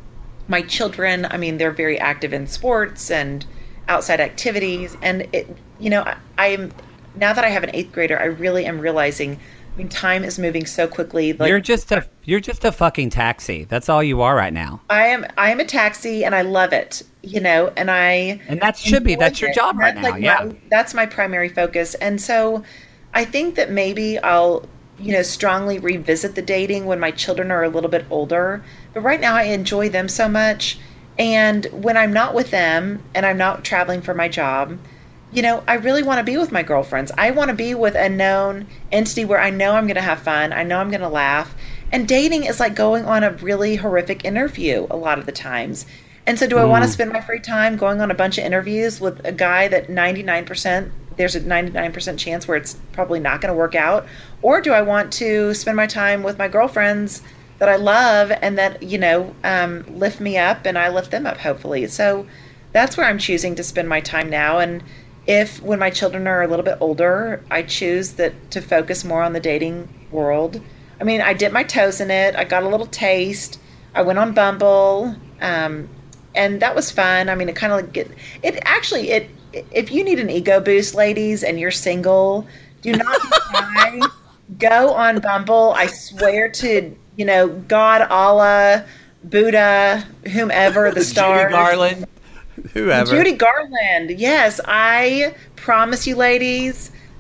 my children. I mean, they're very active in sports and outside activities. And it, you know, I, I'm now that I have an eighth grader, I really am realizing. I mean, time is moving so quickly. Like you're just a you're just a fucking taxi. That's all you are right now. I am, I am a taxi, and I love it. You know, and I And that should be enjoy that's your it. job right That's now. like Yeah. my, that's my primary focus. And so, I think that maybe I'll, you know, strongly revisit the dating when my children are a little bit older. But right now, I enjoy them so much. And when I'm not with them and I'm not traveling for my job, you know, I really want to be with my girlfriends. I want to be with a known entity where I know I'm going to have fun. I know I'm going to laugh. And dating is like going on a really horrific interview a lot of the times. And so do I want to spend my free time going on a bunch of interviews with a guy that ninety-nine percent, there's a ninety-nine percent chance where it's probably not going to work out? Or do I want to spend my time with my girlfriends that I love and that, you know, um, lift me up and I lift them up, hopefully. So that's where I'm choosing to spend my time now. And if when my children are a little bit older, I choose that to focus more on the dating world. I mean, I dipped my toes in it. I got a little taste. I went on Bumble, um, and that was fun. I mean, it kind of like get it. Actually, it if you need an ego boost, ladies, and you're single, do not be shy. Go on Bumble. I swear to you know God, Allah, Buddha, whomever the stars. Judy Garland, whoever. Judy Garland. Yes, I promise you, ladies,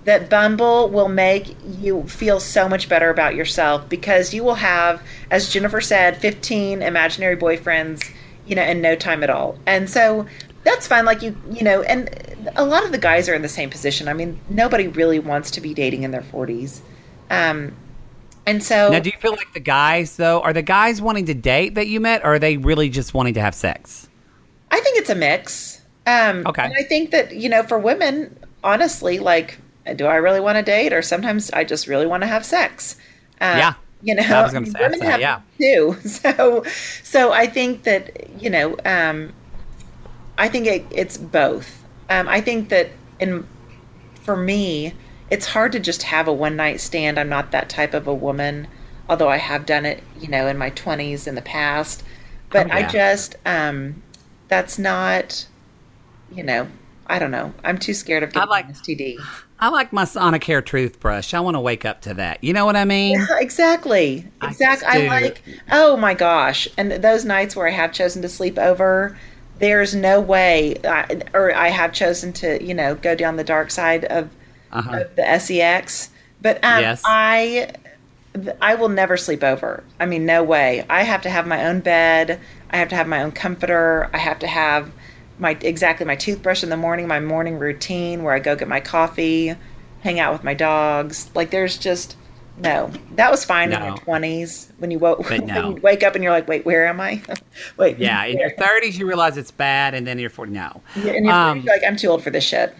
that Bumble will make you feel so much better about yourself because you will have, as Jennifer said, fifteen imaginary boyfriends, you know, in no time at all. And so that's fine. Like you, you know, and a lot of the guys are in the same position. I mean, nobody really wants to be dating in their forties. Um, and so. Now, do you feel like the guys, though, are the guys wanting to date that you met, or are they really just wanting to have sex? I think it's a mix. Um, okay. And I think that, you know, for women, honestly, like, do I really want to date, or sometimes I just really want to have sex? Uh, yeah, you know, I was gonna say, women say, have yeah. too. So, so I think that you know, um, I think it, it's both. Um, I think that in for me, it's hard to just have a one night stand. I'm not that type of a woman, although I have done it, you know, in my twenties in the past. But oh, yeah. I just um, that's not, you know. I don't know. I'm too scared of getting like, an S T D. I like my Sonicare toothbrush. I want to wake up to that. You know what I mean? Yeah, exactly. Exactly. I, I like, oh my gosh. And those nights where I have chosen to sleep over, there's no way, I, or I have chosen to, you know, go down the dark side of, uh-huh. of the S E X. But um, yes. I, I will never sleep over. I mean, no way. I have to have my own bed. I have to have my own comforter. I have to have my exactly my toothbrush in the morning, my morning routine where I go get my coffee, hang out with my dogs. Like there's just no. That was fine no. in your twenties when you woke but no. when you wake up and you're like, wait, where am I? Wait. Yeah, in your thirties you realize it's bad, and then you're forty. No. Yeah, in your um, forties, you're like, I'm too old for this shit.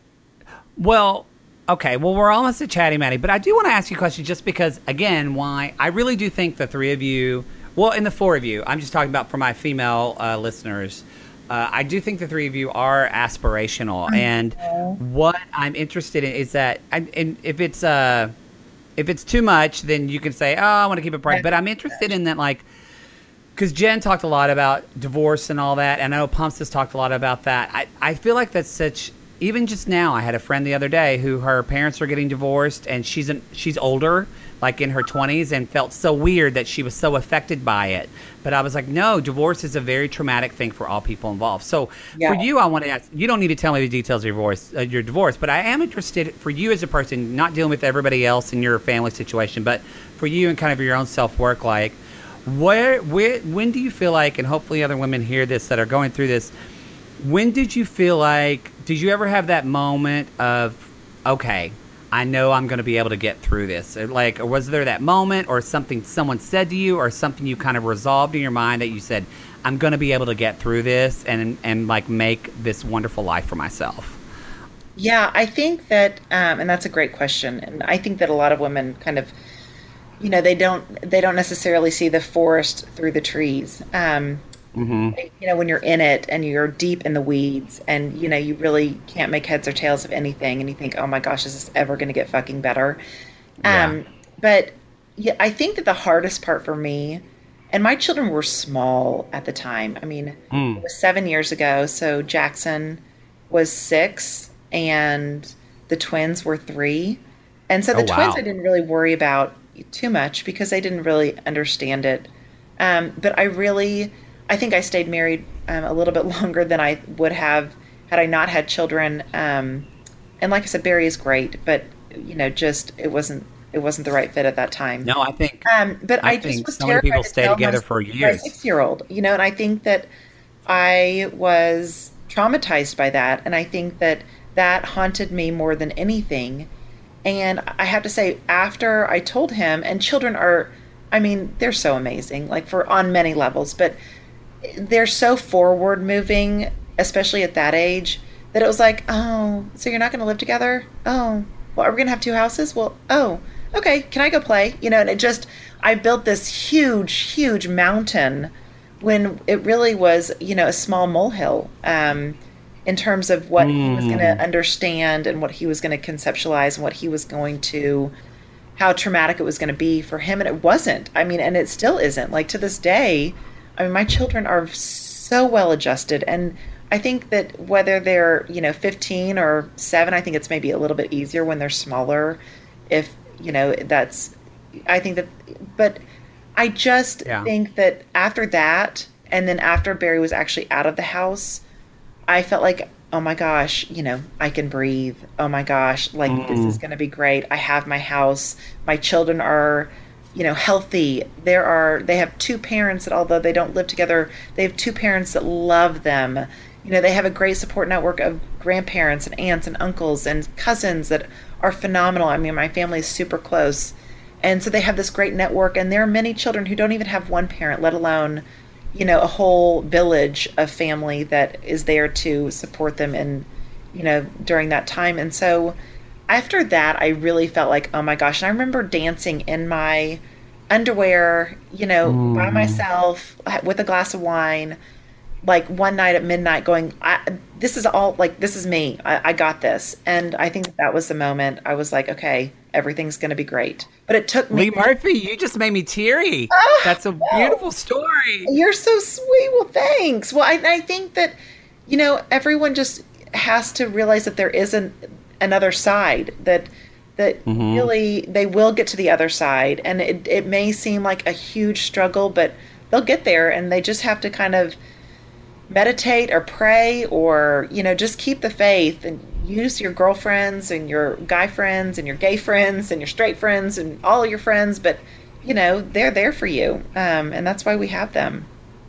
Well, okay. Well, we're almost at Chatty Matty, but I do want to ask you a question, just because, again, why I really do think the three of you, well, and the four of you, I'm just talking about for my female uh, listeners. Uh, I do think the three of you are aspirational, and what I'm interested in is that, I, and if it's uh, if it's too much, then you can say, "Oh, I want to keep it private." But I'm interested in that, like, because Jen talked a lot about divorce and all that, and I know Pumps has talked a lot about that. I I feel like that's such. Even just now, I had a friend the other day who her parents are getting divorced, and she's an, she's older, like in her twenties, and felt so weird that she was so affected by it. But I was like, no, divorce is a very traumatic thing for all people involved. So yeah. for you, I want to ask, you don't need to tell me the details of your divorce, uh, your divorce, but I am interested for you as a person, not dealing with everybody else in your family situation, but for you and kind of your own self-work, like, where, where, when do you feel like, and hopefully other women hear this that are going through this, when did you feel like, did you ever have that moment of, okay, I know I'm going to be able to get through this? Or like, or was there that moment or something someone said to you or something you kind of resolved in your mind that you said, I'm going to be able to get through this and, and like make this wonderful life for myself? Yeah, I think that, um, and that's a great question. And I think that a lot of women kind of, you know, they don't, they don't necessarily see the forest through the trees. Um, Mm-hmm. You know, when you're in it and you're deep in the weeds and, you know, you really can't make heads or tails of anything and you think, oh my gosh, is this ever going to get fucking better? Yeah. Um, but yeah, I think that the hardest part for me, and my children were small at the time. I mean, mm. it was seven years ago. So Jackson was six and the twins were three. And so the oh, twins wow. I didn't really worry about too much because they didn't really understand it. Um, but I really... I think I stayed married um, a little bit longer than I would have had I not had children. Um, and like I said, Barry is great, but you know, just it wasn't it wasn't the right fit at that time. No, I think. Um, but I, I just think was so many people to stay together for years. Six year old, you know, and I think that I was traumatized by that, and I think that that haunted me more than anything. And I have to say, after I told him, and children are, I mean, they're so amazing, like for on many levels, but they're so forward moving, especially at that age, that it was like, oh, so you're not going to live together? Oh, well, are we going to have two houses? Well, oh, okay, can I go play? You know, and it just, I built this huge, huge mountain when it really was, you know, a small molehill um, in terms of what mm. he was going to understand and what he was going to conceptualize and what he was going to, how traumatic it was going to be for him. And it wasn't. I mean, and it still isn't. Like to this day, I mean, my children are so well adjusted, and I think that whether they're, you know, fifteen or seven, I think it's maybe a little bit easier when they're smaller. If, you know, that's, I think that, but I just yeah. think that after that, and then after Barry was actually out of the house, I felt like oh my gosh, you know, I can breathe. Oh my gosh, like this is Mm. going to be great. I have my house. My children are, you know, healthy. There are, they have two parents that, although they don't live together, they have two parents that love them. You know, they have a great support network of grandparents and aunts and uncles and cousins that are phenomenal. I mean, my family is super close. And so they have this great network. And there are many children who don't even have one parent, let alone, you know, a whole village of family that is there to support them in, you know, during that time. And so after that, I really felt like, oh my gosh. And I remember dancing in my underwear, you know, by Mm. myself with a glass of wine, like one night at midnight going, I, this is all like, this is me. I, I got this. And I think that, that was the moment I was like, okay, everything's going to be great. But it took me. Lee Murphy, you just made me teary. Oh, That's a beautiful story. you're so sweet. Well, thanks. Well, I, I think that, you know, everyone just has to realize that there is an, another side, that that Hmm. really they will get to the other side. And it, it may seem like a huge struggle, but they'll get there, and they just have to kind of meditate or pray, or, you know, just keep the faith and use your girlfriends and your guy friends and your gay friends and your straight friends and all of your friends. But, you know, they're there for you. Um, and that's why we have them.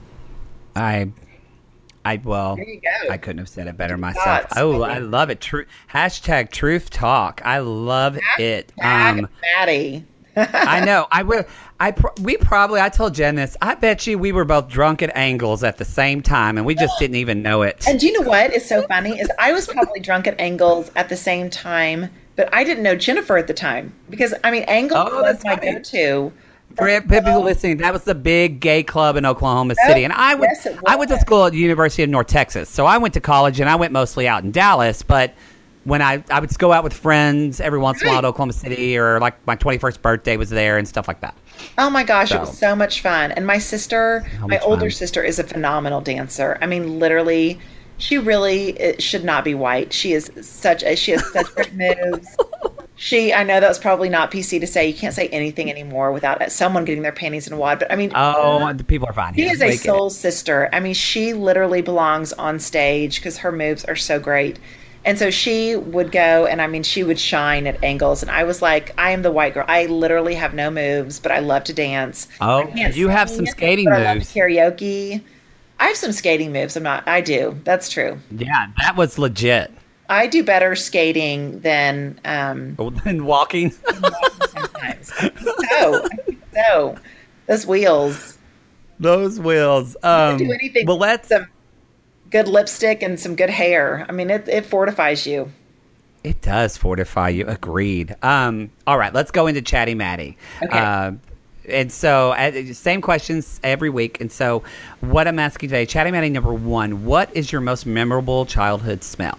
I, I well, There you I go. couldn't have said it better myself. Thoughts. I Oh, I mean, love it. True hashtag Truth Talk. I love it. tag Um, Maddie. I know. I will. I pr- we probably. I told Jen this. I bet you we were both drunk at Angles at the same time, and we just didn't even know it. And do you know what is so funny is I was probably drunk at Angles at the same time, but I didn't know Jennifer at the time because I mean Angles Oh, was that's my right. go-to. For people listening, that was the big gay club in Oklahoma City, and I went. Yes, it I went to was. school at the University of North Texas, so I went to college, and I went mostly out in Dallas. But when I I would go out with friends every once in a while Right. to Oklahoma City, or like my twenty-first birthday was there and stuff like that. Oh my gosh, it So was so much fun. And my sister, how my much older fun? sister, is a phenomenal dancer. I mean, literally, she really it should not be white. She is such a she has such great moves. She, I know that was probably not P C to say. You can't say anything anymore without someone getting their panties in a wad. But I mean, Oh, the people are fine she here. is a They get it. soul sister. I mean, she literally belongs on stage because her moves are so great. And so she would go, and I mean, she would shine at Angles. And I was like, I am the white girl. I literally have no moves, but I love to dance. I Oh, can't you have sing, some skating but I love to moves. karaoke. I have some skating moves. I'm not, I do. That's true. Yeah, that was legit. I do better skating than um, Well, then walking. walking sometimes. I think so. I think so. Those wheels. Those wheels. You can do Um, anything well, with let's. some good lipstick and some good hair. I mean, it, it fortifies you. It does fortify you. Agreed. Um, all right, let's go into Chatty Matty. Okay. Uh, and so, uh, same questions every week. And so, what I'm asking today, Chatty Matty number one, what is your most memorable childhood smell?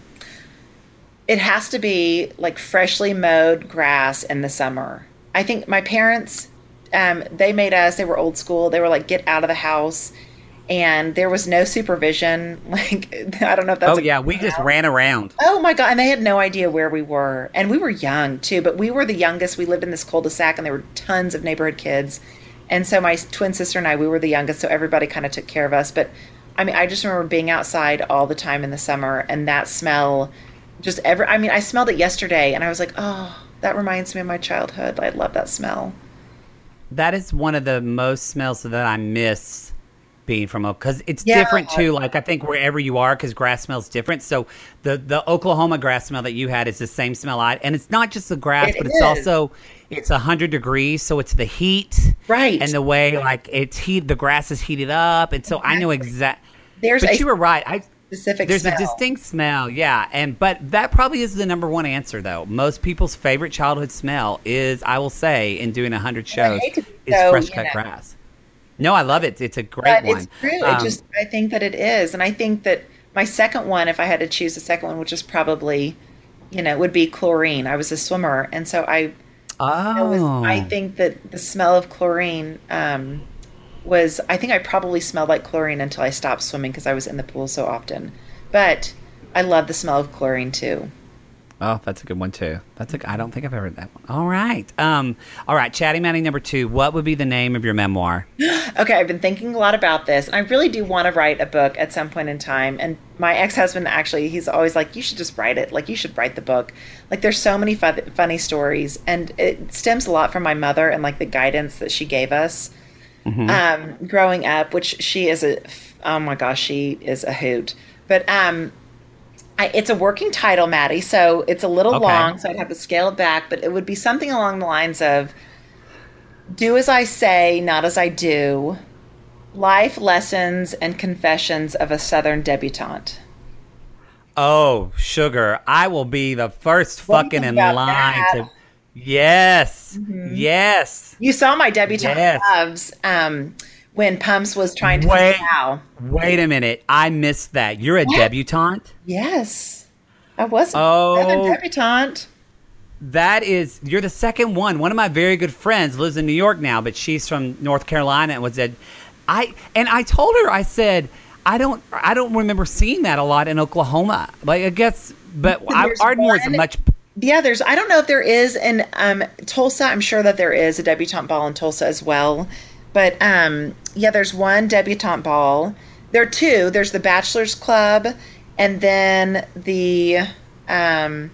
It has to be like freshly mowed grass in the summer. I think my parents, um, they made us, they were old school. They were like, get out of the house. And there was no supervision. Like, I don't know if that's Oh, a, yeah, we just ran around. oh my God. And they had no idea where we were. And we were young too, but we were the youngest. We lived in this cul-de-sac and there were tons of neighborhood kids. And so my twin sister and I, we were the youngest. So everybody kind of took care of us. But I mean, I just remember being outside all the time in the summer and that smell just ever, I mean, I smelled it yesterday and I was like, oh, that reminds me of my childhood. I love that smell. That is one of the most smells that I miss being from because it's Yeah. different too. Like I think wherever you are, because grass smells different. So the the Oklahoma grass smell that you had is the same smell I, and it's not just the grass, It but it's is. also it's a hundred degrees, so it's the heat, Right. and the way like it's heat, the grass is heated up, and so I know exact. There's But a you were right. I specific there's smell. a distinct smell, yeah, and but that probably is the number one answer though. Most people's favorite childhood smell is, I will say, in doing a hundred I shows, hate to be is so, fresh you cut know. grass. No, I love it. It's a great But one. it's true. It Um, just, I think that it is. And I think that my second one, if I had to choose a second one, which is probably, you know, would be chlorine. I was a swimmer. And so I, I was, I oh, think that the smell of chlorine um, was, I think I probably smelled like chlorine until I stopped swimming because I was in the pool so often. But I love the smell of chlorine too. Oh, that's a good one too. That's a. I don't think I've ever heard that one. All right. Um. All right. Chatty Matty number two. What would be the name of your memoir? Okay, I've been thinking a lot about this, and I really do want to write a book at some point in time. And my ex-husband, actually, he's always like, "You should just write it. Like, you should write the book." Like, there's so many fun, funny stories, and it stems a lot from my mother and like the guidance that she gave us Mm-hmm. um, growing up. Which she is a, oh my gosh, she is a hoot. But um, I, it's a working title, Maddie, so it's a little Okay. long, so I'd have to scale it back. But it would be something along the lines of "Do as I say, not as I do. Life lessons and confessions of a Southern debutante." Oh, sugar! I will be the first What do you fucking think in about line that? to. Yes. Yes. You saw my debutante Yes. gloves um, when Pumps was trying to Wait. wow. Wait a minute. I missed that. You're a What? debutante. Yes, I was a Oh. Southern debutante. That is, you're the second one. One of my very good friends lives in New York now, but she's from North Carolina and was at, I and I told her, I said, I don't, I don't remember seeing that a lot in Oklahoma. Like I guess, but I, There's Ardmore is a one- much. Yeah, there's. I don't know if there is in um, Tulsa. I'm sure that there is a debutante ball in Tulsa as well. But um, yeah, there's one debutante ball. There are two. There's the Bachelor's Club, and then the um,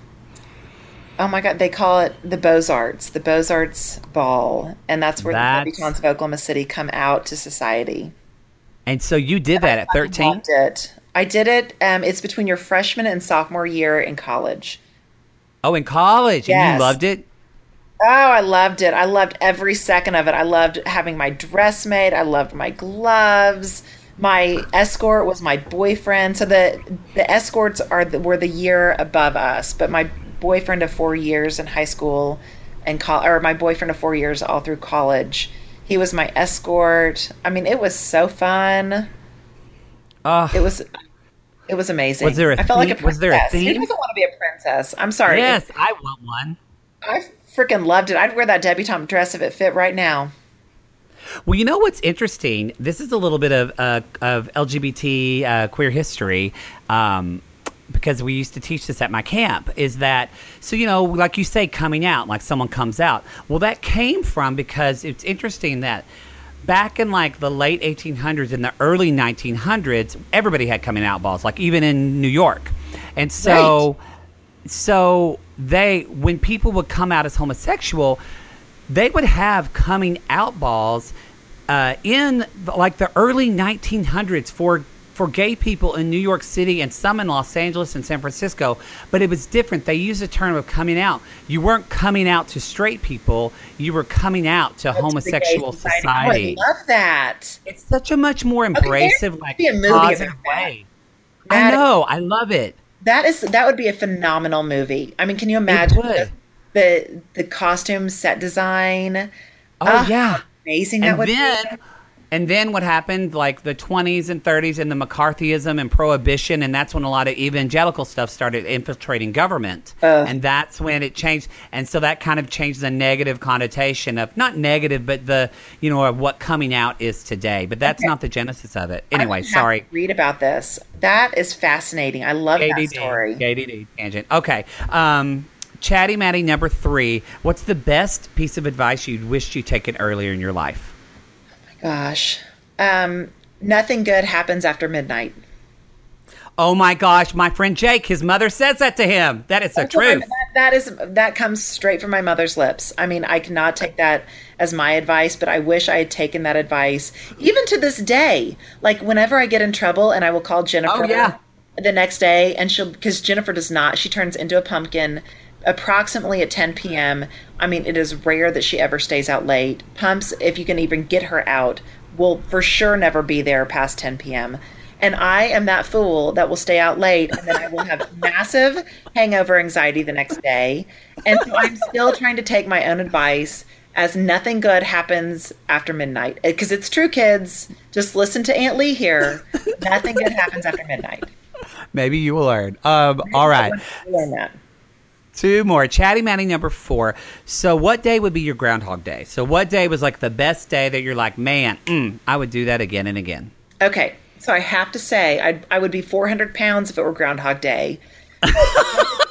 oh my God, they call it the Beaux-Arts, the Beaux-Arts Ball, and that's where That's- the debutantes of Oklahoma City come out to society. And so you did that at I thirteen. loved it. I did it. Um, it's between your freshman and sophomore year in college. Oh, in college, and Yes. you loved it. Oh, I loved it. I loved every second of it. I loved having my dress made. I loved my gloves. My escort was my boyfriend. So the the escorts are the, were the year above us, but my boyfriend of four years in high school and col- or my boyfriend of four years all through college. He was my escort. I mean, it was so fun. Oh, It was it was amazing. Was there a I felt like a theme- was princess. there a Who theme? doesn't want to be a princess? I'm sorry. yes, I want one. I freaking loved it. I'd wear that debutante dress if it fit right now. Well, you know what's interesting? This is a little bit of uh, of L G B T uh, queer history, um, because we used to teach this at my camp. Is that so? You know, like you say, coming out, like someone comes out. Well, that came from because it's interesting that back in like the late eighteen hundreds and the early nineteen hundreds, everybody had coming out balls, like even in New York, and so so they when people would come out as homosexual, they would have coming out balls uh, in like the early nineteen hundreds for for gay people in New York City and some in Los Angeles and San Francisco. But it was different. They used the term of coming out. You weren't coming out to straight people. You were coming out to homosexual The gay society. Oh, I love that. It's such a much more there embracive, could like be a movie positive about that. way. I That- know. I love it. That is that would be a phenomenal movie. I mean, can you imagine would. the the, the costume set design? Oh, Ah, yeah. amazing that And would then, be. and then what happened, like the twenties and thirties and the McCarthyism and prohibition, and that's when a lot of evangelical stuff started infiltrating government. Ugh. And that's when it changed. And so that kind of changed the negative connotation of, not negative, but the, you know, of what coming out is today. But that's Okay. not the genesis of it. I'm Anyway, gonna have sorry. to read about this. That is fascinating. I love A that D D. story. A D D tangent. Okay. Um, Chatty Matty number three. What's the best piece of advice you wished you'd taken earlier in your life? Gosh, um, nothing good happens after midnight. Oh my gosh, my friend Jake, his mother says that to him. That is the That's what I- truth. that- that is that comes straight from my mother's lips. I mean, I cannot take that as my advice, but I wish I had taken that advice even to this day. Like whenever I get in trouble, and I will call Jennifer Oh, yeah. the next day, and she'll because Jennifer does not. She turns into a pumpkin approximately at ten p.m. I mean, it is rare that she ever stays out late. Pumps, if you can even get her out, will for sure never be there past ten p.m. And I am that fool that will stay out late, and then I will have massive hangover anxiety the next day. And so I'm still trying to take my own advice as nothing good happens after midnight. Because it's true, kids. Just listen to Aunt Lee here. Nothing good happens after midnight. Maybe you will learn. Um, all right. Learn that. Two more. Chatty Matty number four. So what day would be your Groundhog Day? So what day was like the best day that you're like, man, mm, I would do that again and again? Okay, so I have to say, I I would be four hundred pounds if it were Groundhog Day.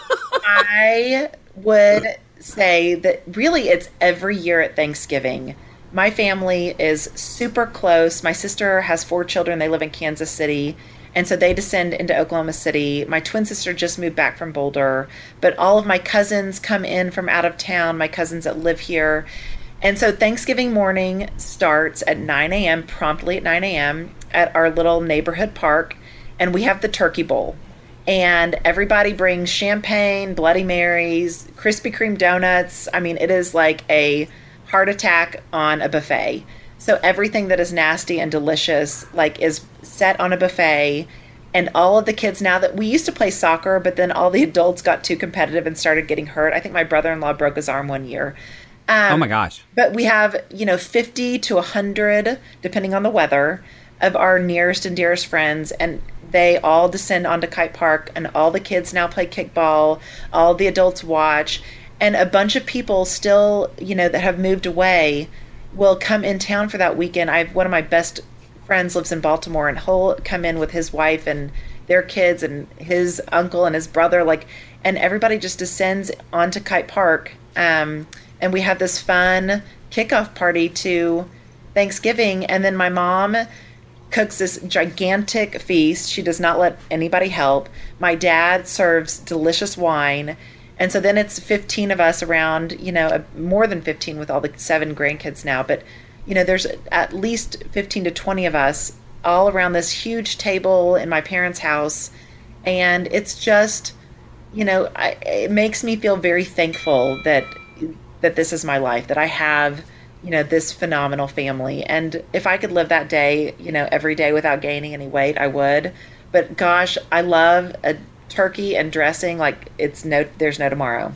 I would say that really it's every year at Thanksgiving. My family is super close. My sister has four children. They live in Kansas City. And so they descend into Oklahoma City. My twin sister just moved back from Boulder, but all of my cousins come in from out of town, my cousins that live here. And so Thanksgiving morning starts at nine a.m., promptly at nine a.m. at our little neighborhood park. And we have the turkey bowl. And everybody brings champagne, Bloody Marys, Krispy Kreme donuts. I mean, it is like a heart attack on a buffet. So everything that is nasty and delicious, like, is set on a buffet. And all of the kids, now that we used to play soccer, but then all the adults got too competitive and started getting hurt. I think my brother-in-law broke his arm one year. Um, oh my gosh. But we have, you know, fifty to one hundred, depending on the weather, of our nearest and dearest friends. And they all descend onto Kite Park, and all the kids now play kickball. All the adults watch. And a bunch of people still, you know, that have moved away will come in town for that weekend. I have one of my best friends lives in Baltimore, and he'll come in with his wife and their kids and his uncle and his brother, like, and everybody just descends onto Kite Park. Um, and we have this fun kickoff party to Thanksgiving. And then my mom cooks this gigantic feast. She does not let anybody help. My dad serves delicious wine. And so then it's fifteen of us around, you know, more than fifteen with all the seven grandkids now. But, you know, there's at least fifteen to twenty of us all around this huge table in my parents' house. And it's just, you know, I, it makes me feel very thankful that that this is my life, that I have, you know, this phenomenal family. And if I could live that day, you know, every day without gaining any weight, I would. But gosh, I love a turkey and dressing like it's no, there's no tomorrow.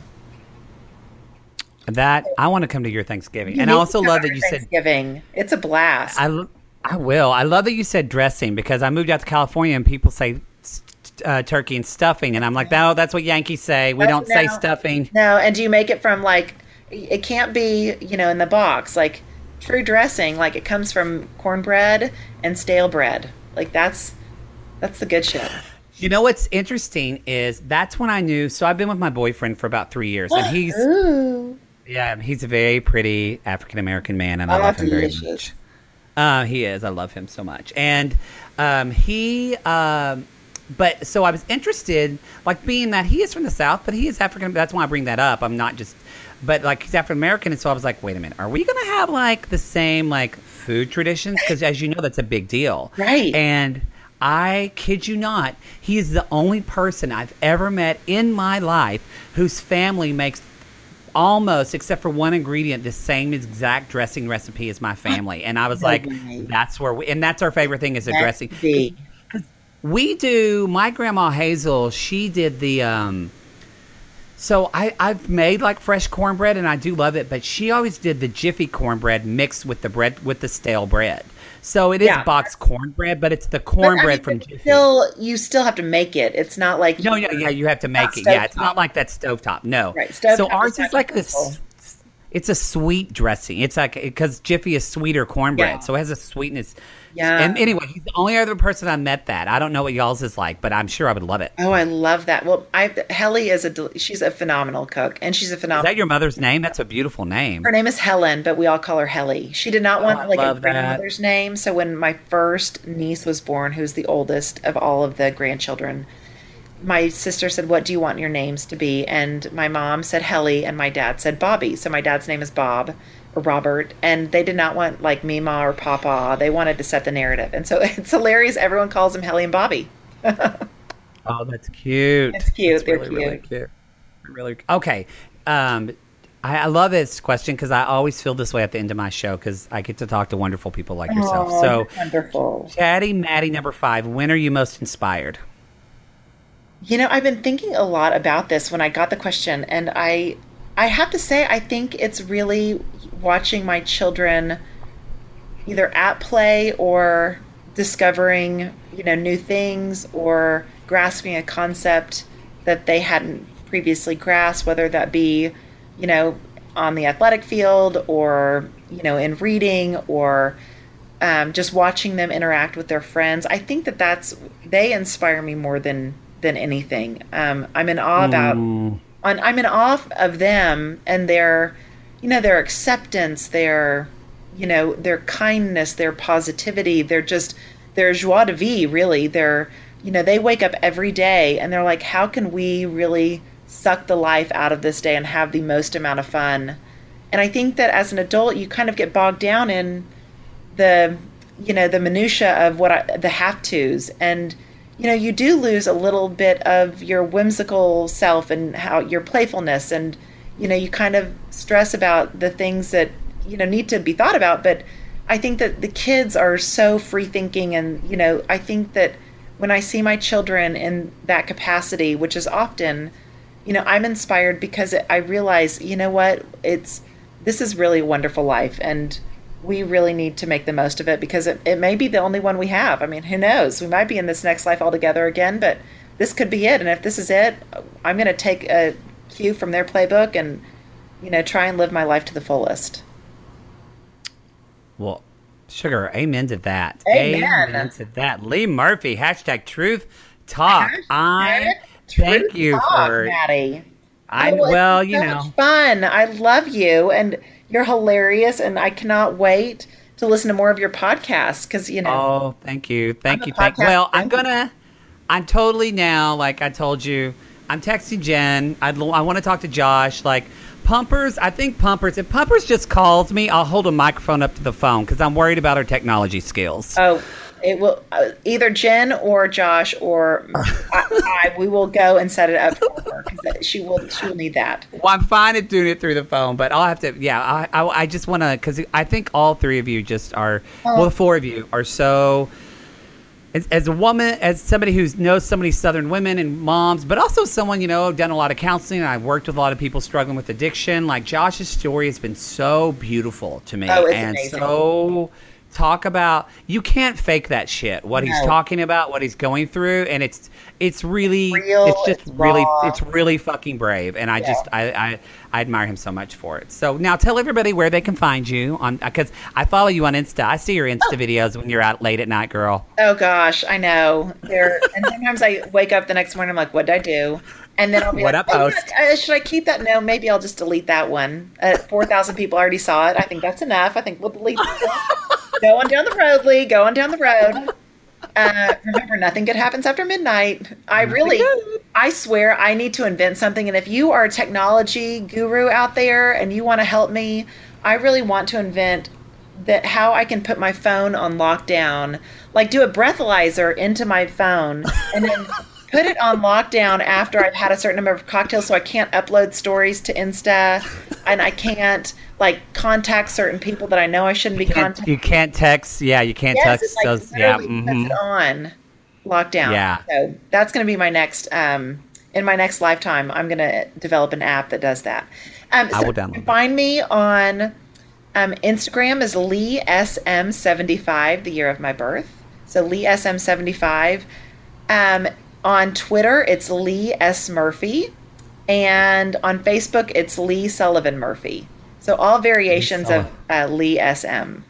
That I want to come to your Thanksgiving, you and I also love that you Thanksgiving. said Thanksgiving. It's a blast. I, I will. I love that you said dressing, because I moved out to California and people say uh, turkey and stuffing, and I'm like, no, that's what Yankees say. We that's, don't no, say stuffing. No, and do you make it from like? It can't be, you know, in the box. Like true dressing, like it comes from cornbread and stale bread. Like that's that's the good shit. You know what's interesting is that's when I knew. So I've been with my boyfriend for about three years, and he's Ooh. yeah, he's a very pretty African American man, and I Oh, love him delicious. very much. Uh, he is. I love him so much, and um, he. Um, but so I was interested, like being that he is from the South, but he is African. That's why I bring that up. I'm not just, but like he's African American, and so I was like, wait a minute, are we gonna have like the same like food traditions? Because as you know, that's a big deal, Right? And I kid you not, he is the only person I've ever met in my life whose family makes almost, except for one ingredient, the same exact dressing recipe as my family. And I was like, that's where we, and that's our favorite thing is the That's dressing. big. We do, my grandma Hazel, she did the, um, so I, I've made like fresh cornbread and I do love it, but she always did the Jiffy cornbread mixed with the bread, with the stale bread. So it is Yeah. boxed cornbread, but it's the But, cornbread I mean, from but Jiffy. Still, you still have to make it. It's not like No, yeah, yeah, you have to make not it. Yeah, it's stovetop. not like that stovetop. No. Right, stovetop So is ours not is like typical. this. It's a sweet dressing. It's like because Jiffy is sweeter cornbread, Yeah. so it has a sweetness. Yeah. And anyway, he's the only other person I met that. I don't know what y'all's is like, but I'm sure I would love it. Oh, I love that. Well, I Helly is a del- she's a phenomenal cook, and she's a Is phenomenal. that your mother's name? That's a beautiful name. Her name is Helen, but we all call her Helly. She did not want Oh, I like a love that. grandmother's name, so when my first niece was born, who's the oldest of all of the grandchildren, my sister said, "What do you want your names to be?" And my mom said Helly, and my dad said Bobby. So my dad's name is Bob or Robert, and they did not want like Mima or Papa. They wanted to set the narrative, and so it's hilarious. Everyone calls them Helly and Bobby. Oh, that's cute. It's cute. That's They're really, cute. really cute. Really okay. Um, I, I love this question because I always feel this way at the end of my show because I get to talk to wonderful people like yourself. Oh, So, you're wonderful. Chatty Maddie number five. When are you most inspired? You know, I've been thinking a lot about this when I got the question, and I I have to say I think it's really watching my children either at play or discovering, you know, new things or grasping a concept that they hadn't previously grasped, whether that be, you know, on the athletic field or, you know, in reading or um, just watching them interact with their friends. I think that that's, they inspire me more than than anything. Um, I'm in awe about Mm. on I'm in awe of them and their, you know, their acceptance, their, you know, their kindness, their positivity, their just their joie de vivre, really. They're, you know, they wake up every day and they're like, how can we really suck the life out of this day and have the most amount of fun? And I think that as an adult, you kind of get bogged down in the, you know, the minutia of what I, the have tos, and you know, you do lose a little bit of your whimsical self and how your playfulness, and you know, you kind of stress about the things that you know need to be thought about. But I think that the kids are so free thinking, and you know, I think that when I see my children in that capacity, which is often, you know, I'm inspired because I realize, you know what, it's this is really a wonderful life, and we really need to make the most of it because it, it may be the only one we have. I mean, who knows? We might be in this next life altogether again, but this could be it. And if this is it, I'm going to take a cue from their playbook and, you know, try and live my life to the fullest. Well, Sugar, amen to that. Amen. Amen to that. Lee Murphy, hashtag truth talk. Hashtag I truth thank you talk, for Maddie. I Oh, it's well, been you so know. much fun. I love you, and you're hilarious, and I cannot wait to listen to more of your podcasts because you know. Oh, thank you. Thank I'm a you. Thank podcast Well, I'm fan. gonna I'm totally now, like I told you, I'm texting Jen. I'd, l- I want to talk to Josh. Like, Pumpers, I think Pumpers, if Pumpers just calls me, I'll hold a microphone up to the phone because I'm worried about her technology skills. Oh, it will uh, either Jen or Josh or I, I. We will go and set it up for her because she will. She will need that. Well, I'm fine at doing it through the phone, but I'll have to, yeah, I, I, I just want to, because I think all three of you just are, well, the four of you are so, as, as a woman, as somebody who knows so many Southern women and moms, but also someone, you know, done a lot of counseling, and I've worked with a lot of people struggling with addiction. Like, Josh's story has been so beautiful to me. Oh, it's and amazing. so, talk about, you can't fake that shit, what he's No. talking about, what he's going through, and it's, it's really, Real, it's just it's really, raw. it's really fucking brave. And I Yeah. just, I, I, I admire him so much for it. So now tell everybody where they can find you on, because I follow you on Insta. I see your Insta Oh. videos when you're out late at night, girl. Oh gosh, I know. There, and sometimes I wake up the next morning. I'm like, what did I do? And then I'll be What like, I oh, post? yeah, uh, should I keep that? No, maybe I'll just delete that one. Uh, Four thousand people already saw it. I think that's enough. I think we'll delete that. Go on down the road, Lee. Go on down the road. Uh, remember, nothing good happens after midnight. I really, I swear, I need to invent something. And if you are a technology guru out there and you want to help me, I really want to invent that how I can put my phone on lockdown, like do a breathalyzer into my phone and then put it on lockdown after I've had a certain number of cocktails, so I can't upload stories to Insta and I can't like contact certain people that I know I shouldn't be Can't- contacting. you can't text. Yeah, you can't Yes, text it's like those. Yeah. literally puts mhm. it on lockdown. Yeah. So that's going to be my next, um, in my next lifetime, I'm going to develop an app that does that. Um, I so will download you can that. find me on um, Instagram is Lee S M seventy-five, the year of my birth. So Lee S M seventy-five. Um, on Twitter, it's Lee S Murphy. And on Facebook, it's Lee Sullivan Murphy. So all variations of uh, Lee S M.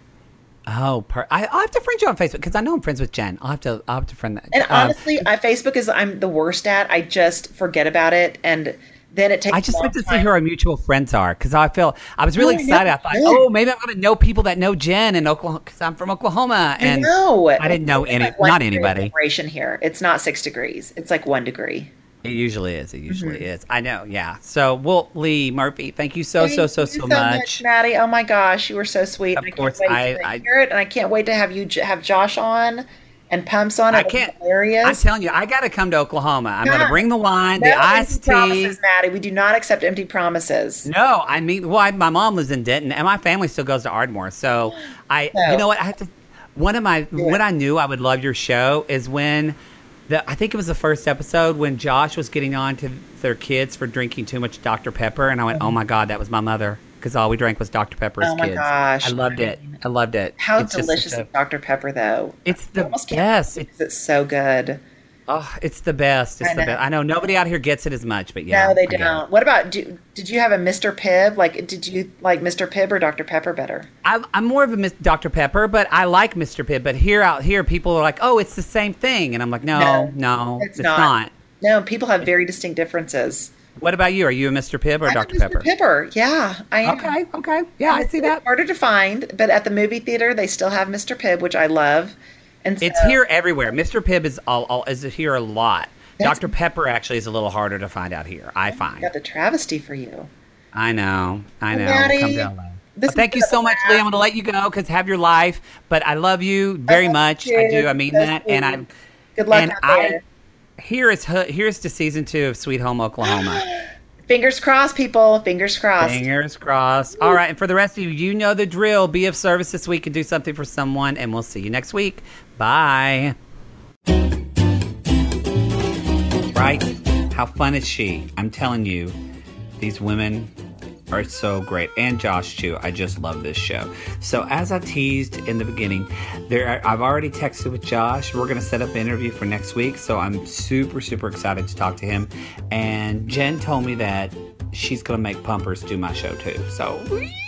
Oh, per- I, I'll have to friend you on Facebook because I know I'm friends with Jen. I'll have to, I'll have to friend that. And uh, honestly, I, Facebook is I'm the worst at. I just forget about it, and then it takes. I just a long went to see time. who our mutual friends are because I feel I was really Oh, I know, excited. I thought, good. oh, maybe I'm going to know people that know Jen in Oklahoma because I'm from Oklahoma, I and know. I didn't know It's any, like one not degree of anybody. separation here. It's not six degrees. It's like one degree. It usually is. It usually Mm-hmm. is. I know. Yeah. So, well, Lee Murphy, thank you so, so, Thank so, you so much. Maddie. Oh my gosh, you were so sweet. Of and I course, can't wait I- to I- hear it, and I can't wait to have you j- have Josh on and Pumps on. I It was can't. hilarious. I'm telling you, I got to come to Oklahoma. I'm going to Yeah. bring the wine, no the iced empty tea. promises, Maddie. We do not accept empty promises. No, I mean, well, I, my mom lives in Denton, and my family still goes to Ardmore. So, I, No. you know what, I have to. One of my, it. when I knew I would love your show is when, the I think it was the first episode when Josh was getting on to their kids for drinking too much Doctor Pepper, and I went, oh my god, that was my mother because all we drank was Doctor Pepper as Oh my kids. gosh. I loved it. I loved it. How It's just delicious such is a- Doctor Pepper, though? It's I the almost can't best. It's, believe It's so good. oh, it's the best. It's I the know. best. I know nobody out here gets it as much, but yeah, no, they I get it. don't. What about, do, did you have a Mister Pibb? Like, did you like Mister Pibb or Doctor Pepper better? I, I'm more of a Mis- Doctor Pepper, but I like Mister Pibb. But here, out here, people are like, "Oh, it's the same thing," and I'm like, "No, no, it's it's, not. not. No, people have very distinct differences. What about you? Are you a Mister Pibb or I'm a Doctor Mister Pepper? Pepper. Yeah, I am. Okay, okay. Yeah, I It's see that. harder to find, but at the movie theater, they still have Mister Pibb, which I love. And so, It's here everywhere. Mister Pibb is all, all is here a lot. That's- Doctor Pepper actually is a little harder to find out here, I I find. got the travesty for you. I know. I know. Maddie, Come down low. this Well, thank has you been so a much, laugh. Lee. I'm going to let you go because have your life. But I love you very love much. you. I do. I mean So that. And I. sweet. Good luck and out I. there. Here is here's to season two of Sweet Home Oklahoma. Fingers crossed, people. Fingers crossed. Fingers crossed. All right, and for the rest of you, you know the drill. Be of service this week and do something for someone, and we'll see you next week. Bye. Right? How fun is she? I'm telling you, these women are so great, and Josh too. I just love this show. So as I teased in the beginning, there I've already texted with Josh. We're going to set up an interview for next week, so I'm super super excited to talk to him. And Jen told me that she's going to make Pumpers do my show too. So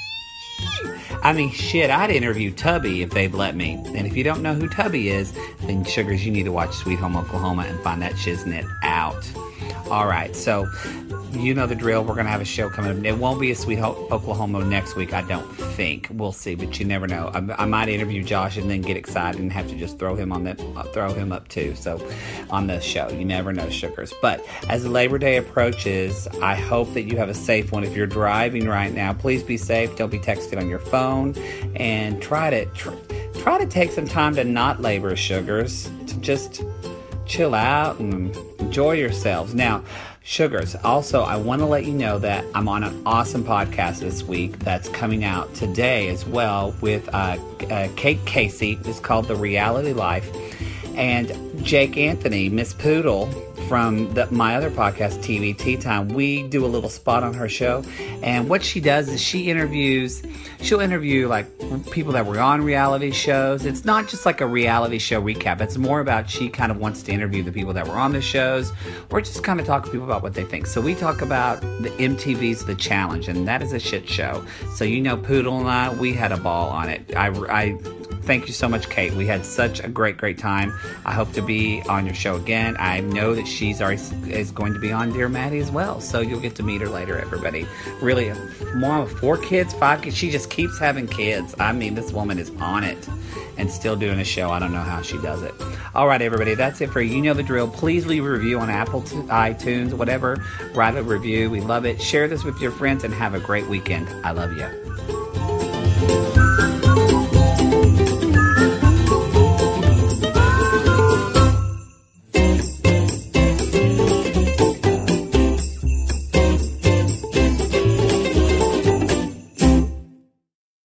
I mean, shit, I'd interview Tubby if they'd let me. And if you don't know who Tubby is, then sugars, you need to watch Sweet Home Oklahoma and find that shiznit out. All right, so you know the drill. We're going to have a show coming up. It won't be a Sweet Home Oklahoma next week, I don't think. We'll see, but you never know. I, I might interview Josh and then get excited and have to just throw him on the uh, throw him up too. So on the show, you never know, sugars. But as Labor Day approaches, I hope that you have a safe one. If you're driving right now, please be safe. Don't be texting on your phone, and try to tr- try to take some time to not labor, sugars. To just chill out and enjoy yourselves. Now, sugars, also, I want to let you know that I'm on an awesome podcast this week that's coming out today as well with uh, uh, Kate Casey. It's called The Reality Life. And Jake Anthony, Miss Poodle, from the, my other podcast, T V Tea Time, we do a little spot on her show. And what she does is she interviews, she'll interview like people that were on reality shows. It's not just like a reality show recap. It's more about she kind of wants to interview the people that were on the shows or just kind of talk to people about what they think. So we talk about the M T V's The Challenge, and that is a shit show. So you know Poodle and I, we had a ball on it. I, I thank you so much, Kate. We had such a great, great time. I hope to be on your show again. I know that she's already is going to be on Dear Maddie as well, so you'll get to meet her later, everybody. Really, mom of four kids, five kids. She just keeps having kids. I mean, this woman is on it and still doing a show. I don't know how she does it. All right, everybody, that's it for You Know the Drill. Please leave a review on Apple, iTunes, whatever. Write a review. We love it. Share this with your friends and have a great weekend. I love you.